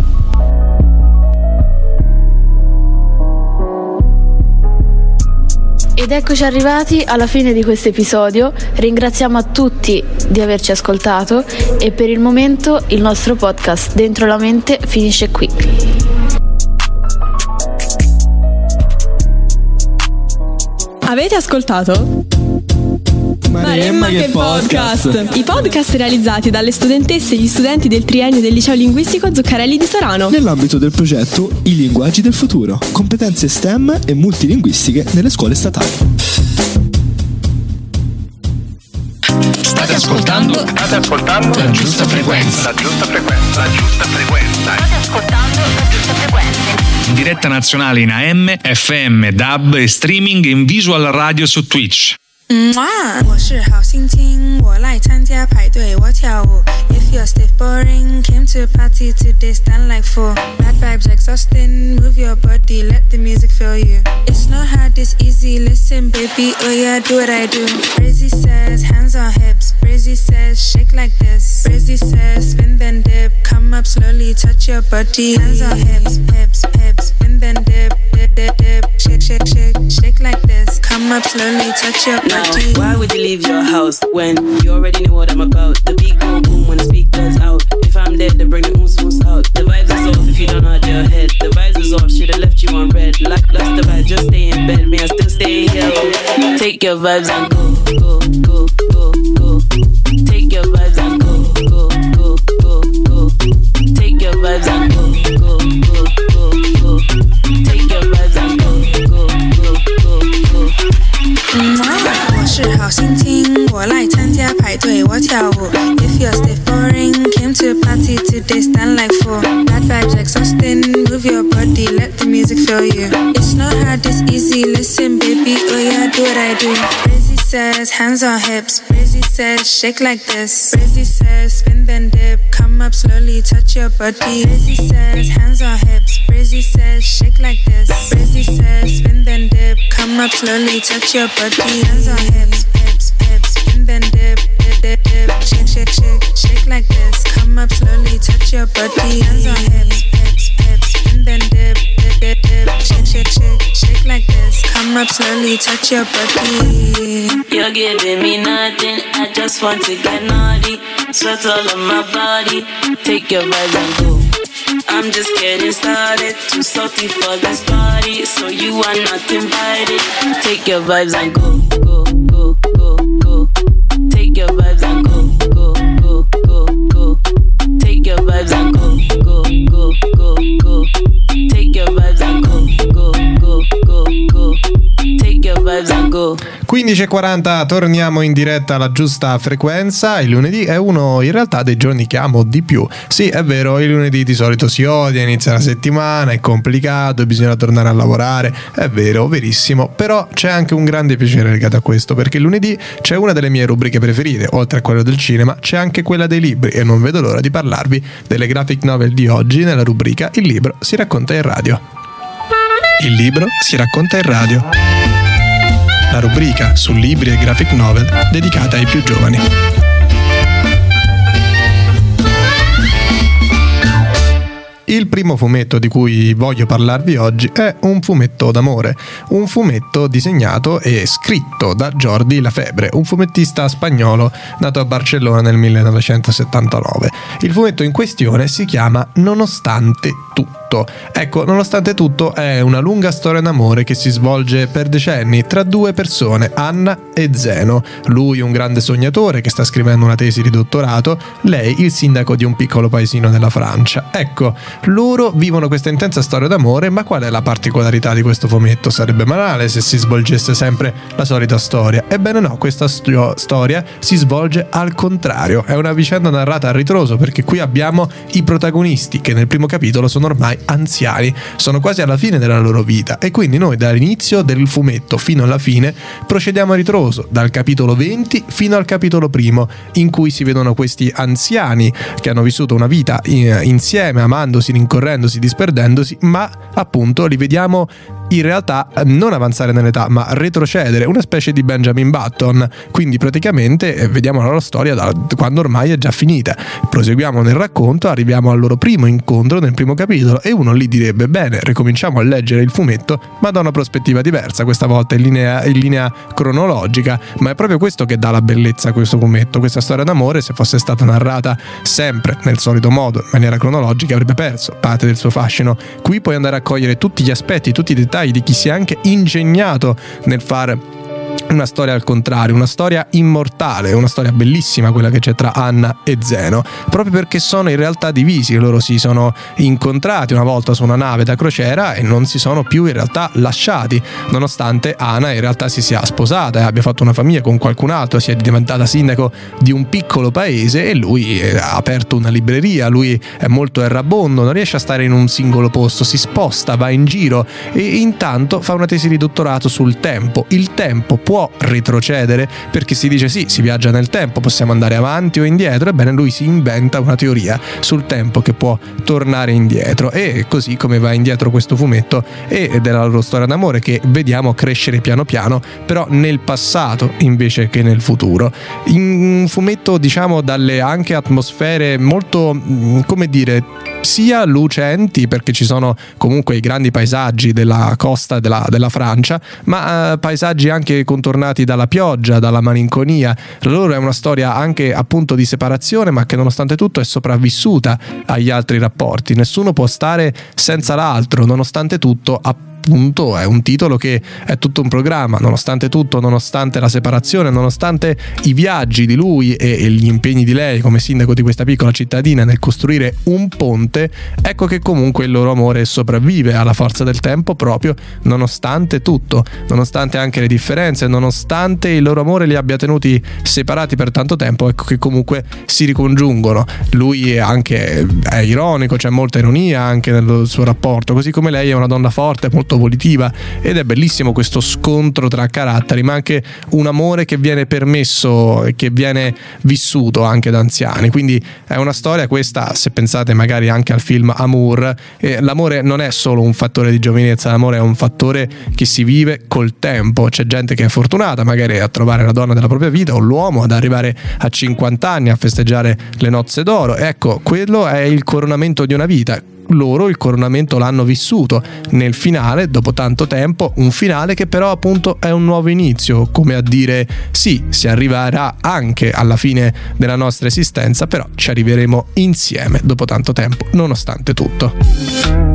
Ed eccoci arrivati alla fine di questo episodio. Ringraziamo a tutti di averci ascoltato e per il momento il nostro podcast Dentro la Mente finisce qui. Avete ascoltato? Maremma che podcast! I podcast realizzati dalle studentesse e gli studenti del triennio del liceo linguistico Zuccarelli di Sorano nell'ambito del progetto I linguaggi del futuro, competenze STEM e multilinguistiche nelle scuole statali. State ascoltando? State ascoltando? La giusta frequenza. La giusta frequenza. La giusta frequenza. State ascoltando la giusta frequenza. In diretta nazionale in A M, F M, D A B e streaming in visual radio su Twitch. 我是好心情，我来参加派对，我跳舞。If you're stiff boring, came to a party today, stand like four. Bad vibes exhausting, move your body, let the music fill you. It's not hard, it's easy, listen baby, oh yeah, do what I do. Brizzy says, hands on hips. Brizzy says, shake like this. Brizzy says, spin then dip, come up slowly, touch your body. Hands on hips, hips, hips, spin then dip, dip, dip, dip. Shake, shake, shake, shake like this. Come up slowly, touch your body. Now, why would you leave your house when you already know what I'm about? The beat go boom when the speaker's out. If I'm dead, then bring the oons oons out. The vibes is off if you don't nod your head. The vibes is off, should've left you on red. Lost the vibe, just stay in bed. Me, I still stay here. Take your vibes and go, go, go, go, go. Take your vibes and go, go, go, go, go. Take your vibes and go, go, go, go, go. Take your vibes and go, go, go, go, go. 我是好心情，我来参加派对，我跳舞。If you're stiff boring, came to a party today, stand like four. Bad vibes exhausting, move your body, let the music fill you. It's not hard, it's easy, listen baby, oh yeah, do what I do. Brizzy says, hands on hips. Brizzy says, shake like this. Brizzy says, spin then dip, come up slowly, touch your body. Brizzy says, hands on hips. Brizzy says, shake like this. Brizzy says, spin then dip, come up slowly, touch your body. Hands on hips, hips, hips, spin then dip, dip, dip, dip. Shake, shake, shake, shake like this. Come up slowly, touch your body. Hands on hips, hips, hips, spin then dip, dip, dip, dip. Shake, shake, shake, shake like this. Come up slowly, touch your body. You're giving me nothing, I just want to get naughty. Sweat all on my body, take your vibes and go. I'm just getting started, too salty for this party, so you are not invited. Take your vibes and go, go, go, go, go. Take your vibes and go, go, go, go, go. Take your vibes and go, go, go, go, go. Take your vibes and go, go, go, go, go. Take your vibes and go. quindici e quaranta, torniamo in diretta alla giusta frequenza. Il lunedì è uno in realtà dei giorni che amo di più. Sì, è vero, il lunedì di solito si odia, inizia la settimana, è complicato, bisogna tornare a lavorare, è vero, verissimo, però c'è anche un grande piacere legato a questo, perché il lunedì c'è una delle mie rubriche preferite, oltre a quella del cinema, c'è anche quella dei libri e non vedo l'ora di parlarvi delle graphic novel di oggi nella rubrica Il libro si racconta in radio. Il libro si racconta in radio. La rubrica su libri e graphic novel dedicata ai più giovani. Il primo fumetto di cui voglio parlarvi oggi è un fumetto d'amore, un fumetto disegnato e scritto da Jordi Lafebre, un fumettista spagnolo nato a Barcellona nel millenovecentosettantanove. Il fumetto in questione si chiama Nonostante tutto. Ecco, Nonostante tutto è una lunga storia d'amore che si svolge per decenni tra due persone, Anna e Zeno. Lui un grande sognatore che sta scrivendo una tesi di dottorato, lei il sindaco di un piccolo paesino della Francia. Ecco, loro vivono questa intensa storia d'amore, ma qual è la particolarità di questo fumetto? Sarebbe banale se si svolgesse sempre la solita storia. Ebbene no, questa sto- storia si svolge al contrario, è una vicenda narrata a ritroso, perché qui abbiamo i protagonisti che nel primo capitolo sono ormai anziani, sono quasi alla fine della loro vita, e quindi noi dall'inizio del fumetto fino alla fine procediamo a ritroso, dal capitolo venti fino al capitolo primo, in cui si vedono questi anziani che hanno vissuto una vita in- insieme, amandosi, rincorrendosi, disperdendosi, ma appunto li vediamo in realtà non avanzare nell'età ma retrocedere, una specie di Benjamin Button. Quindi praticamente eh, vediamo la loro storia da quando ormai è già finita, proseguiamo nel racconto, arriviamo al loro primo incontro nel primo capitolo e uno lì direbbe bene, ricominciamo a leggere il fumetto ma da una prospettiva diversa, questa volta in linea, in linea cronologica, ma è proprio questo che dà la bellezza a questo fumetto. Questa storia d'amore, se fosse stata narrata sempre nel solito modo, in maniera cronologica, avrebbe perso parte del suo fascino. Qui puoi andare a cogliere tutti gli aspetti, tutti i dettagli di chi si è anche ingegnato nel fare una storia al contrario, una storia immortale, una storia bellissima quella che c'è tra Anna e Zeno, proprio perché sono in realtà divisi. Loro si sono incontrati una volta su una nave da crociera e non si sono più in realtà lasciati, nonostante Anna in realtà si sia sposata e abbia fatto una famiglia con qualcun altro, sia diventata sindaco di un piccolo paese e lui ha aperto una libreria. Lui è molto errabondo, non riesce a stare in un singolo posto, si sposta, va in giro e intanto fa una tesi di dottorato sul tempo. Il tempo può retrocedere, perché si dice sì, si viaggia nel tempo, possiamo andare avanti o indietro. Ebbene lui si inventa una teoria sul tempo che può tornare indietro, e così come va indietro questo fumetto e della loro storia d'amore che vediamo crescere piano piano, però nel passato invece che nel futuro. In un fumetto diciamo dalle anche atmosfere molto, come dire, sia lucenti, perché ci sono comunque i grandi paesaggi della costa della, della Francia, ma eh, paesaggi anche contornati dalla pioggia, dalla malinconia. La loro è una storia anche appunto di separazione, ma che nonostante tutto è sopravvissuta agli altri rapporti. Nessuno può stare senza l'altro, nonostante tutto appunto è un titolo che è tutto un programma. Nonostante tutto, nonostante la separazione, nonostante i viaggi di lui e, e gli impegni di lei come sindaco di questa piccola cittadina nel costruire un ponte, ecco che comunque il loro amore sopravvive alla forza del tempo, proprio nonostante tutto, nonostante anche le differenze, nonostante il loro amore li abbia tenuti separati per tanto tempo, ecco che comunque si ricongiungono. Lui è anche è ironico, c'è molta ironia anche nel suo rapporto, così come lei è una donna forte, molto volitiva, ed è bellissimo questo scontro tra caratteri, ma anche un amore che viene permesso e che viene vissuto anche da anziani. Quindi è una storia questa, se pensate magari anche al film Amour, eh, l'amore non è solo un fattore di giovinezza, l'amore è un fattore che si vive col tempo. C'è gente che è fortunata magari a trovare la donna della propria vita o l'uomo ad arrivare a cinquanta anni a festeggiare le nozze d'oro. Ecco, quello è il coronamento di una vita. Loro il coronamento l'hanno vissuto nel finale, dopo tanto tempo, un finale che però appunto è un nuovo inizio, come a dire sì, si arriverà anche alla fine della nostra esistenza, però ci arriveremo insieme dopo tanto tempo, nonostante tutto.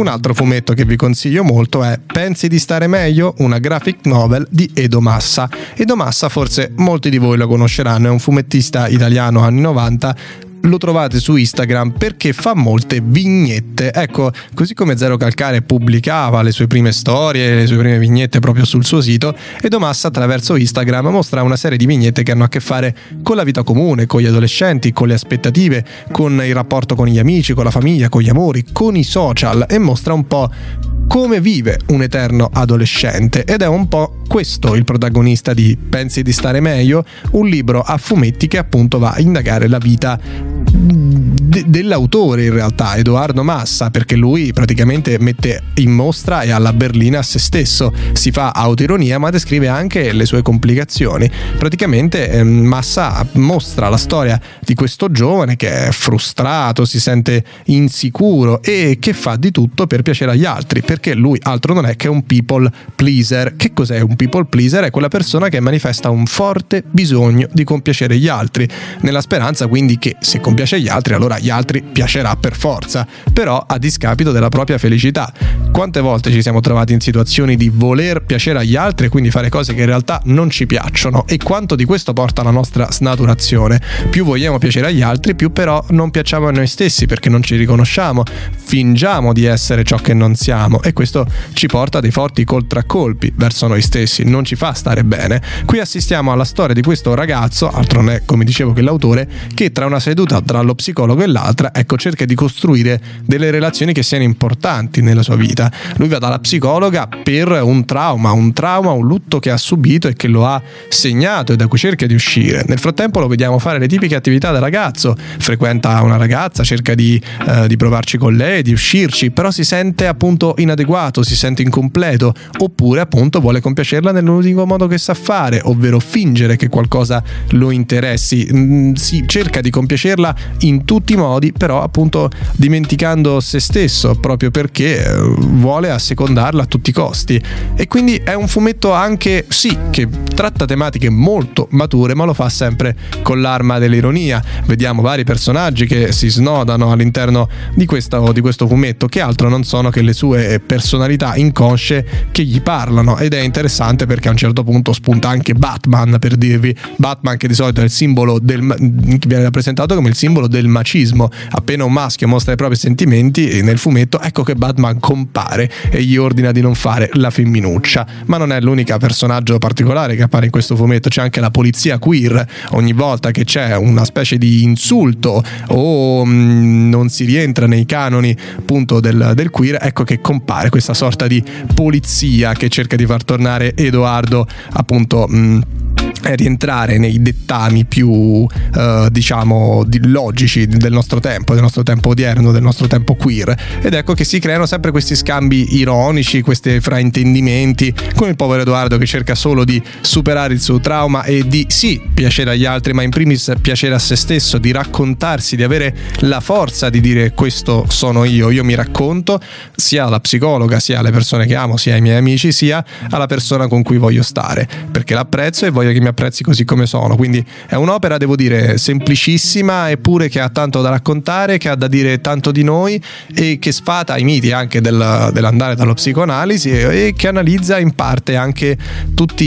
Un altro fumetto che vi consiglio molto è Pensi di stare meglio? Una graphic novel di Edo Massa. Edo Massa forse molti di voi lo conosceranno, è un fumettista italiano anni novanta. Lo trovate su Instagram perché fa molte vignette. Ecco, così come Zero Calcare pubblicava le sue prime storie, le sue prime vignette proprio sul suo sito, Edo Massa attraverso Instagram mostra una serie di vignette che hanno a che fare con la vita comune, con gli adolescenti, con le aspettative, con il rapporto con gli amici, con la famiglia, con gli amori, con i social, e mostra un po' come vive un eterno adolescente. Ed è un po' questo il protagonista di Pensi di stare meglio, un libro a fumetti che appunto va a indagare la vita de- dell'autore, in realtà Edoardo Massa, perché lui praticamente mette in mostra e alla berlina se stesso, si fa autoironia ma descrive anche le sue complicazioni. Praticamente eh, Massa mostra la storia di questo giovane che è frustrato, si sente insicuro e che fa di tutto per piacere agli altri, perché lui altro non è che un people pleaser. Che cos'è un people pleaser? È quella persona che manifesta un forte bisogno di compiacere gli altri, nella speranza quindi che se compiace gli altri allora gli altri piacerà per forza, però a discapito della propria felicità. Quante volte ci siamo trovati in situazioni di voler piacere agli altri e quindi fare cose che in realtà non ci piacciono, e quanto di questo porta alla nostra snaturazione. Più vogliamo piacere agli altri, più però non piacciamo a noi stessi perché non ci riconosciamo, fingiamo di essere ciò che non siamo, e questo ci porta a dei forti contraccolpi verso noi stessi, non ci fa stare bene. Qui assistiamo alla storia di questo ragazzo, altro non è, come dicevo, che l'autore, che tra una seduta tra lo psicologo e l'altra, ecco, cerca di costruire delle relazioni che siano importanti nella sua vita. Lui va dalla psicologa per un trauma, un trauma, un lutto che ha subito e che lo ha segnato e da cui cerca di uscire. Nel frattempo lo vediamo fare le tipiche attività da ragazzo, frequenta una ragazza, cerca di, eh, di provarci con lei, di uscirci, però si sente appunto inadeguato, si sente incompleto, oppure appunto vuole compiacerla nell'unico modo che sa fare, ovvero fingere che qualcosa lo interessi. Mm, si cerca di compiacerla in tutti i modi, però appunto dimenticando se stesso, proprio perché eh, vuole assecondarla a tutti i costi. E quindi è un fumetto anche, sì, che tratta tematiche molto mature, ma lo fa sempre con l'arma dell'ironia. Vediamo vari personaggi che si snodano all'interno di questo, di questo fumetto, che altro non sono che le sue personalità inconsce che gli parlano, ed è interessante perché a un certo punto spunta anche Batman, per dirvi, Batman che di solito è il simbolo del, che viene rappresentato come il simbolo del macismo. Appena un maschio mostra i propri sentimenti nel fumetto, ecco che Batman compare e gli ordina di non fare la femminuccia. Ma non è l'unica personaggio particolare che appare in questo fumetto, c'è anche la polizia queer. Ogni volta che c'è una specie di insulto o mh, non si rientra nei canoni appunto del, del queer, ecco che compare questa sorta di polizia che cerca di far tornare Edoardo appunto mh, rientrare nei dettami più uh, diciamo di, logici del nostro tempo, del nostro tempo odierno, del nostro tempo queer. Ed ecco che si creano sempre questi scambi ironici, questi fraintendimenti con il povero Edoardo che cerca solo di superare il suo trauma e di sì piacere agli altri, ma in primis piacere a se stesso, di raccontarsi, di avere la forza di dire questo sono io, io mi racconto sia alla psicologa, sia alle persone che amo, sia ai miei amici, sia alla persona con cui voglio stare, perché l'apprezzo e voglio che mi apprezzi così come sono. Quindi è un'opera, devo dire, semplicissima, eppure che ha tanto da raccontare, che ha da dire tanto di noi e che sfata i miti anche del, dell'andare dallo psicoanalisi e, e che analizza in parte anche tutte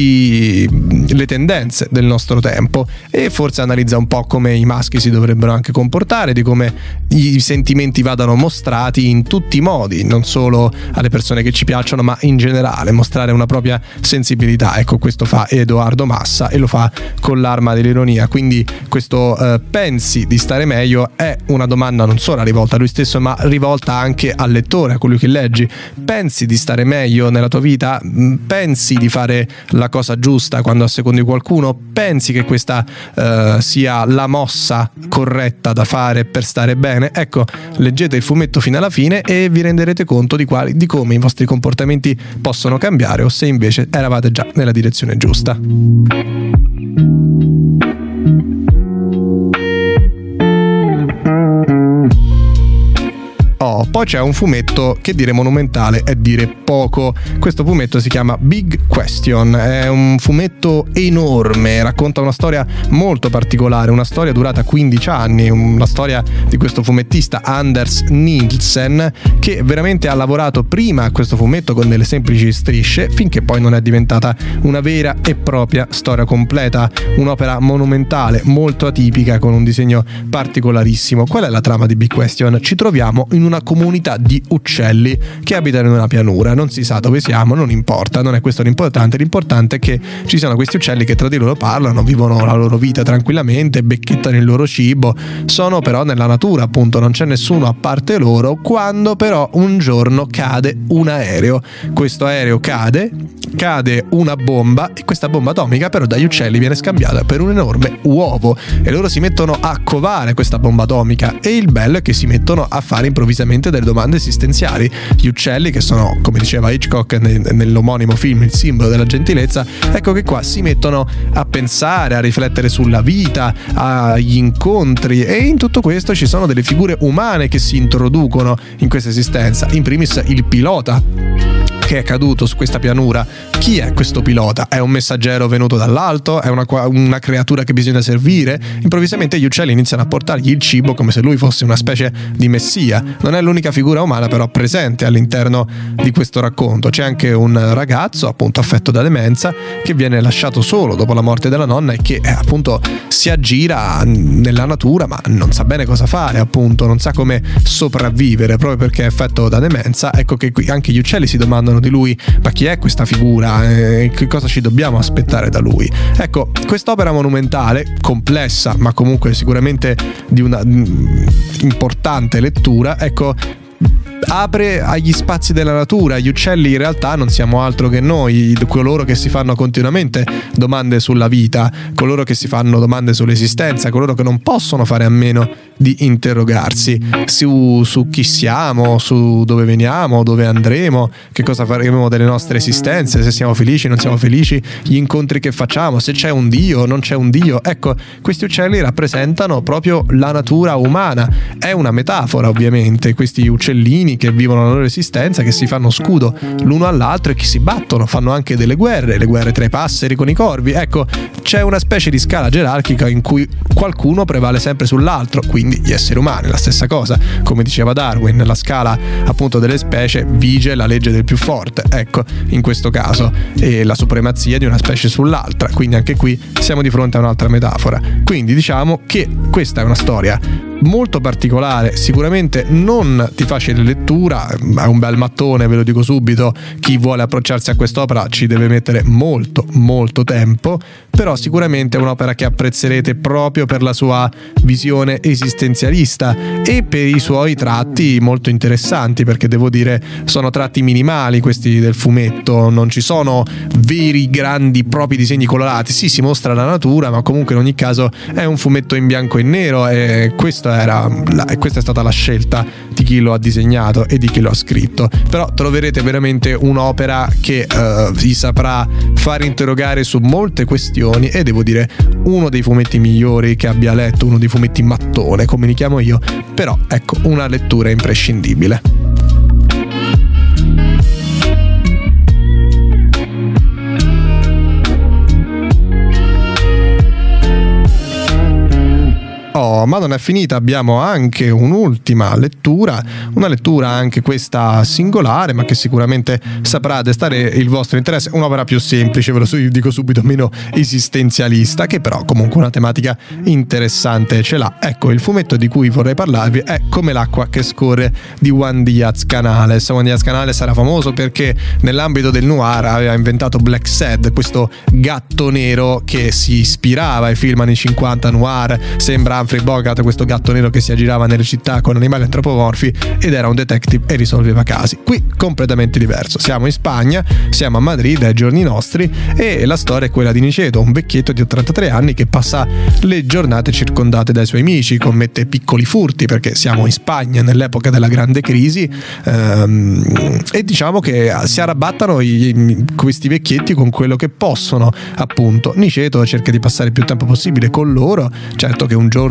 le tendenze del nostro tempo, e forse analizza un po' come i maschi si dovrebbero anche comportare, di come i sentimenti vadano mostrati in tutti i modi, non solo alle persone che ci piacciono ma in generale, mostrare una propria sensibilità. Ecco, questo fa Edoardo Massa e lo fa con l'arma dell'ironia. Quindi questo eh, pensi di stare meglio è una domanda non solo rivolta a lui stesso, ma rivolta anche al lettore, a colui che leggi. Pensi di stare meglio nella tua vita? Pensi di fare la cosa giusta quando assecondi qualcuno? Pensi che questa eh, sia la mossa corretta da fare per stare bene? Ecco, leggete il fumetto fino alla fine e vi renderete conto di, quali, di come i vostri comportamenti possono cambiare, o se invece eravate già nella direzione giusta. Oh, poi c'è un fumetto che dire monumentale è dire poco. Questo fumetto si chiama Big Question, è un fumetto enorme, racconta una storia molto particolare, una storia durata quindici anni, una storia di questo fumettista Anders Nielsen, che veramente ha lavorato prima a questo fumetto con delle semplici strisce, finché poi non è diventata una vera e propria storia completa, un'opera monumentale, molto atipica, con un disegno particolarissimo. Qual è la trama di Big Question? Ci troviamo in una comunità di uccelli che abitano in una pianura, non si sa dove siamo, non importa, non è questo l'importante, l'importante è che ci siano questi uccelli che tra di loro parlano, vivono la loro vita tranquillamente, becchettano il loro cibo, sono però nella natura, appunto, non c'è nessuno a parte loro, quando però un giorno cade un aereo. Questo aereo cade, cade una bomba, e questa bomba atomica però dagli uccelli viene scambiata per un enorme uovo, e loro si mettono a covare questa bomba atomica, e il bello è che si mettono a fare improvvisamente delle domande esistenziali. Gli uccelli, che sono, come diceva Hitchcock nell'omonimo film Il simbolo della gentilezza, ecco che qua si mettono a pensare, a riflettere sulla vita, agli incontri, e in tutto questo ci sono delle figure umane che si introducono in questa esistenza, in primis il pilota che è caduto su questa pianura. Chi è questo pilota? È un messaggero venuto dall'alto? È una, una creatura che bisogna servire? Improvvisamente gli uccelli iniziano a portargli il cibo come se lui fosse una specie di messia. Non è l'unica figura umana però presente all'interno di questo racconto. C'è anche un ragazzo, appunto affetto da demenza, che viene lasciato solo dopo la morte della nonna e che eh, appunto si aggira nella natura, ma non sa bene cosa fare, appunto non sa come sopravvivere proprio perché è affetto da demenza. Ecco che qui anche gli uccelli si domandano di lui: ma chi è questa figura? Eh, che cosa ci dobbiamo aspettare da lui? Ecco, quest'opera monumentale, complessa ma comunque sicuramente di una mh, importante lettura, ecco, apre agli spazi della natura. Gli uccelli in realtà non siamo altro che noi, coloro che si fanno continuamente domande sulla vita, coloro che si fanno domande sull'esistenza, coloro che non possono fare a meno di interrogarsi su, su chi siamo, su dove veniamo, dove andremo, che cosa faremo delle nostre esistenze, se siamo felici, non siamo felici, gli incontri che facciamo, se c'è un Dio, non c'è un Dio. Ecco, questi uccelli rappresentano proprio la natura umana. È una metafora, ovviamente, questi uccellini che vivono la loro esistenza, che si fanno scudo l'uno all'altro e che si battono, fanno anche delle guerre, le guerre tra i passeri con i corvi. Ecco, c'è una specie di scala gerarchica in cui qualcuno prevale sempre sull'altro, quindi gli esseri umani, la stessa cosa, come diceva Darwin, nella scala appunto delle specie vige la legge del più forte, ecco, in questo caso, e la supremazia di una specie sull'altra, quindi anche qui siamo di fronte a un'altra metafora. Quindi diciamo che questa è una storia molto particolare, sicuramente non di facile lettura, è un bel mattone, ve lo dico subito, chi vuole approcciarsi a quest'opera ci deve mettere molto molto tempo, però sicuramente è un'opera che apprezzerete proprio per la sua visione esistenzialista e per i suoi tratti molto interessanti, perché devo dire sono tratti minimali questi del fumetto, non ci sono veri grandi propri disegni colorati, sì, si mostra la natura, ma comunque in ogni caso è un fumetto in bianco e nero, e questo era la, e questa è stata la scelta di chi lo ha disegnato e di chi lo ha scritto. Però troverete veramente un'opera che uh, vi saprà far interrogare su molte questioni, e devo dire uno dei fumetti migliori che abbia letto, uno dei fumetti mattone come li chiamo io, però ecco, una lettura imprescindibile. Oh, ma non è finita, abbiamo anche un'ultima lettura, una lettura anche questa singolare, ma che sicuramente saprà destare il vostro interesse, un'opera più semplice, ve lo dico subito, meno esistenzialista, che però comunque una tematica interessante ce l'ha. Ecco, il fumetto di cui vorrei parlarvi è Come l'acqua che scorre di Juan Diaz Canales. Juan Diaz Canales era famoso perché nell'ambito del noir aveva inventato Black Sad, questo gatto nero che si ispirava ai film anni cinquanta noir. Sembra Humphrey Bogart, questo gatto nero che si aggirava nelle città con animali antropomorfi ed era un detective e risolveva casi. Qui completamente diverso, siamo in Spagna, siamo a Madrid ai giorni nostri, e la storia è quella di Niceto, un vecchietto di trentatré anni che passa le giornate circondate dai suoi amici, commette piccoli furti perché siamo in Spagna nell'epoca della grande crisi, ehm, e diciamo che si arrabattano i, questi vecchietti con quello che possono, appunto. Niceto cerca di passare il più tempo possibile con loro, certo che un giorno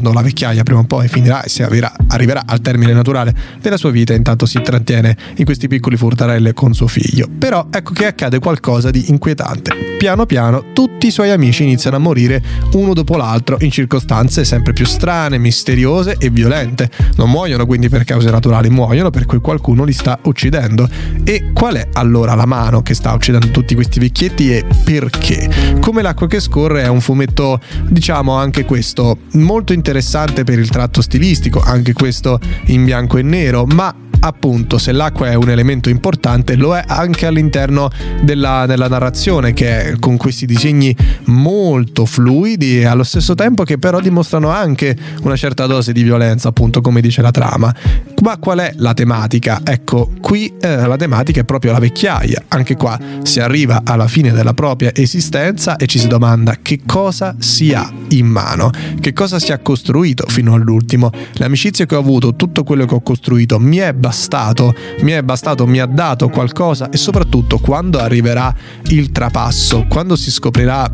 tanto la vecchiaia prima o poi finirà e si arriverà, arriverà al termine naturale della sua vita, intanto si intrattiene in questi piccoli furtarelle con suo figlio. Però ecco che accade qualcosa di inquietante. Piano piano tutti i suoi amici iniziano a morire uno dopo l'altro in circostanze sempre più strane, misteriose e violente. Non muoiono quindi per cause naturali, muoiono perché qualcuno li sta uccidendo. E qual è allora la mano che sta uccidendo tutti questi vecchietti e perché? Come l'acqua che scorre è un fumetto, diciamo anche questo, molto interessante per il tratto stilistico, anche questo in bianco e nero, ma appunto se l'acqua è un elemento importante lo è anche all'interno della, della narrazione, che è con questi disegni molto fluidi e allo stesso tempo che però dimostrano anche una certa dose di violenza, appunto come dice la trama. Ma qual è la tematica? Ecco, qui eh, la tematica è proprio la vecchiaia. Anche qua si arriva alla fine della propria esistenza e ci si domanda che cosa si ha in mano, che cosa si è costruito fino all'ultimo. L'amicizia che ho avuto, tutto quello che ho costruito mi è bastato, mi è bastato, mi ha dato qualcosa, e soprattutto quando arriverà il trapasso, quando si scoprirà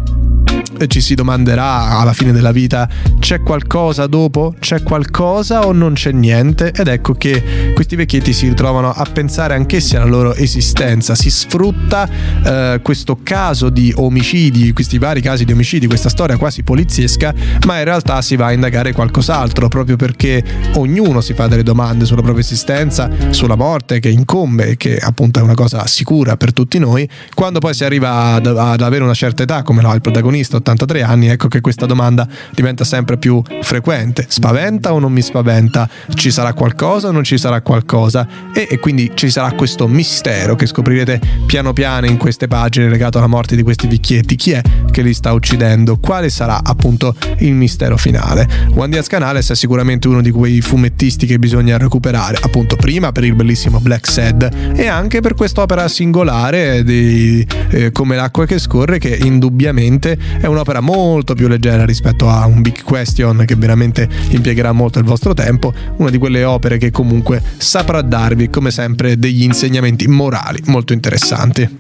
e ci si domanderà alla fine della vita: c'è qualcosa dopo? C'è qualcosa o non c'è niente? Ed ecco che questi vecchietti si ritrovano a pensare anch'essi alla loro esistenza. Si sfrutta eh, questo caso di omicidi, questi vari casi di omicidi, questa storia quasi poliziesca, ma in realtà si va a indagare qualcos'altro, proprio perché ognuno si fa delle domande sulla propria esistenza, sulla morte che incombe, che appunto è una cosa sicura per tutti noi. Quando poi si arriva ad, ad avere una certa età, come lo ha il protagonista, ottantatré anni, ecco che questa domanda diventa sempre più frequente: spaventa o non mi spaventa? Ci sarà qualcosa o non ci sarà qualcosa? E, e quindi ci sarà questo mistero che scoprirete piano piano in queste pagine legato alla morte di questi vecchietti. Chi è che li sta uccidendo? Quale sarà appunto il mistero finale? Juan Diaz Canales è sicuramente uno di quei fumettisti che bisogna recuperare, appunto prima per il bellissimo Black Sad e anche per quest'opera singolare di eh, Come l'acqua che scorre, che indubbiamente è un'opera molto più leggera rispetto a un Big Question che veramente impiegherà molto il vostro tempo, una di quelle opere che comunque saprà darvi come sempre degli insegnamenti morali molto interessanti.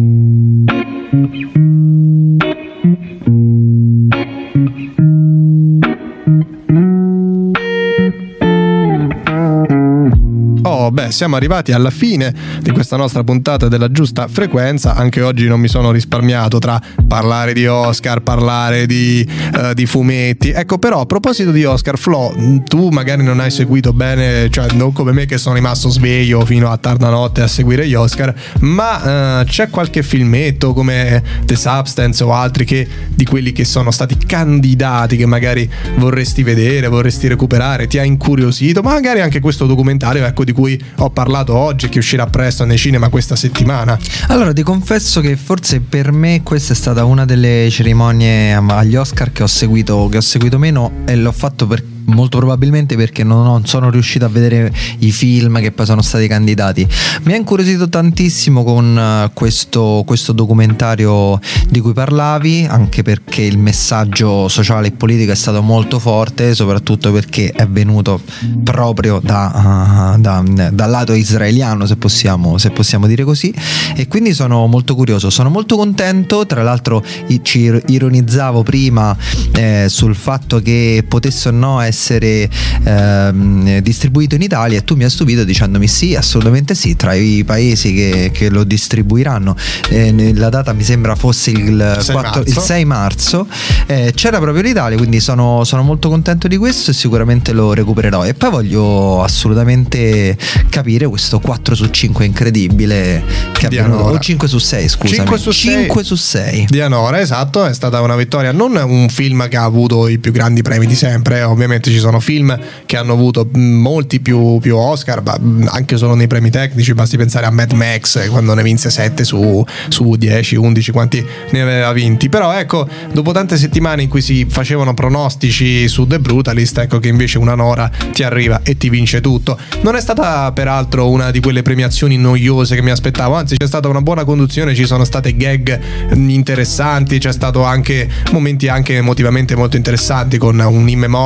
Oh, beh, siamo arrivati alla fine di questa nostra puntata della Giusta Frequenza. Anche oggi non mi sono risparmiato tra parlare di Oscar, parlare di, uh, di fumetti. Ecco, però a proposito di Oscar, Flo, tu magari non hai seguito bene, cioè non come me che sono rimasto sveglio fino a tarda notte a seguire gli Oscar, ma uh, c'è qualche filmetto come The Substance o altri che, di quelli che sono stati candidati, che magari vorresti vedere, vorresti recuperare, ti ha incuriosito? Magari anche questo documentario, ecco, di cui ho parlato oggi, che uscirà presto nei cinema questa settimana. Allora ti confesso che forse per me questa è stata una delle cerimonie agli Oscar che ho seguito, che ho seguito meno, e l'ho fatto per molto probabilmente perché non, non sono riuscito a vedere i film che poi sono stati candidati. Mi ha incuriosito tantissimo con uh, questo, questo documentario di cui parlavi, anche perché il messaggio sociale e politico è stato molto forte, soprattutto perché è venuto proprio da, uh, da, dal lato israeliano, se possiamo, se possiamo dire così, e quindi sono molto curioso, sono molto contento. Tra l'altro ci ironizzavo prima eh, sul fatto che potesse o no essere essere ehm, distribuito in Italia, e tu mi hai stupito dicendomi sì, assolutamente sì, tra i paesi che, che lo distribuiranno. Eh, la data mi sembra fosse il, quattro, il sei marzo, eh, c'era proprio l'Italia, quindi sono, sono molto contento di questo e sicuramente lo recupererò. E poi voglio assolutamente capire questo quattro su cinque incredibile che abbiamo, o cinque su sei, scusami, cinque su sei cinque su sei di Anora, esatto. È stata una vittoria, non un film che ha avuto i più grandi premi di sempre, eh, ovviamente ci sono film che hanno avuto molti più, più Oscar, anche solo nei premi tecnici, basti pensare a Mad Max quando ne vinse sette su, su dieci undici, quanti ne aveva vinti. Però ecco, dopo tante settimane in cui si facevano pronostici su The Brutalist, ecco che invece una Nora ti arriva e ti vince tutto. Non è stata peraltro una di quelle premiazioni noiose che mi aspettavo, anzi c'è stata una buona conduzione, ci sono state gag interessanti, c'è stato anche momenti anche emotivamente molto interessanti, con un in memorial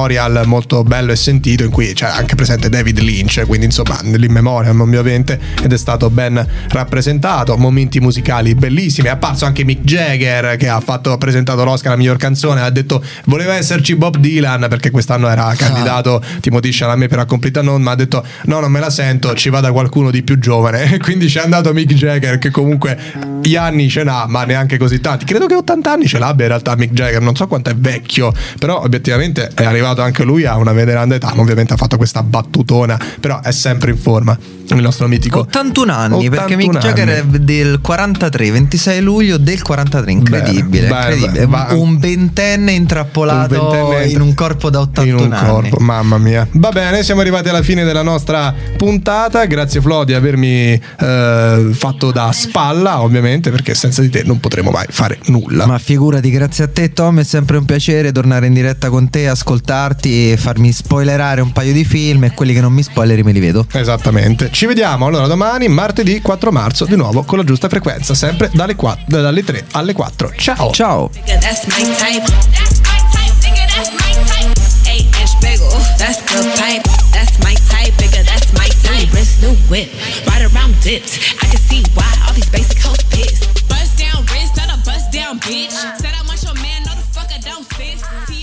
molto bello e sentito, in cui c'è anche presente David Lynch, quindi insomma l'in memoriam ovviamente, ed è stato ben rappresentato. Momenti musicali bellissimi, è apparso anche Mick Jagger, che ha fatto ha presentato l'Oscar alla miglior canzone, ha detto voleva esserci Bob Dylan perché quest'anno era candidato Timothy Chalamet per A Complete Unknown, ma ha detto no, non me la sento, ci vada qualcuno di più giovane, quindi ci è andato Mick Jagger, che comunque gli anni ce n'ha, ma neanche così tanti, credo che ottanta anni ce l'abbia in realtà Mick Jagger, non so quanto è vecchio, però obiettivamente è arrivato anche lui a una veneranda età. Ovviamente ha fatto questa battutona, però è sempre in forma il nostro mitico. ottantuno anni, ottantuno perché Mick Jagger è del quarantatré, ventisei luglio del quarantatré, incredibile, beh, incredibile. Beh, un ventenne intrappolato un ventenne in un corpo da ottantuno in un anni. Corpo, mamma mia. Va bene, siamo arrivati alla fine della nostra puntata. Grazie Flo di avermi eh, fatto da spalla, ovviamente, perché senza di te non potremo mai fare nulla. Ma figurati, grazie a te Tom, è sempre un piacere tornare in diretta con te, ascoltarti e farmi spoilerare un paio di film, e quelli che non mi spoileri me li vedo. Esattamente. Ci vediamo allora domani, martedì quattro marzo, di nuovo con la giusta frequenza, sempre dalle, quattro, dalle tre alle quattro. Ciao. Ciao. Bitch, said I want your man, no the fuck I don't fit.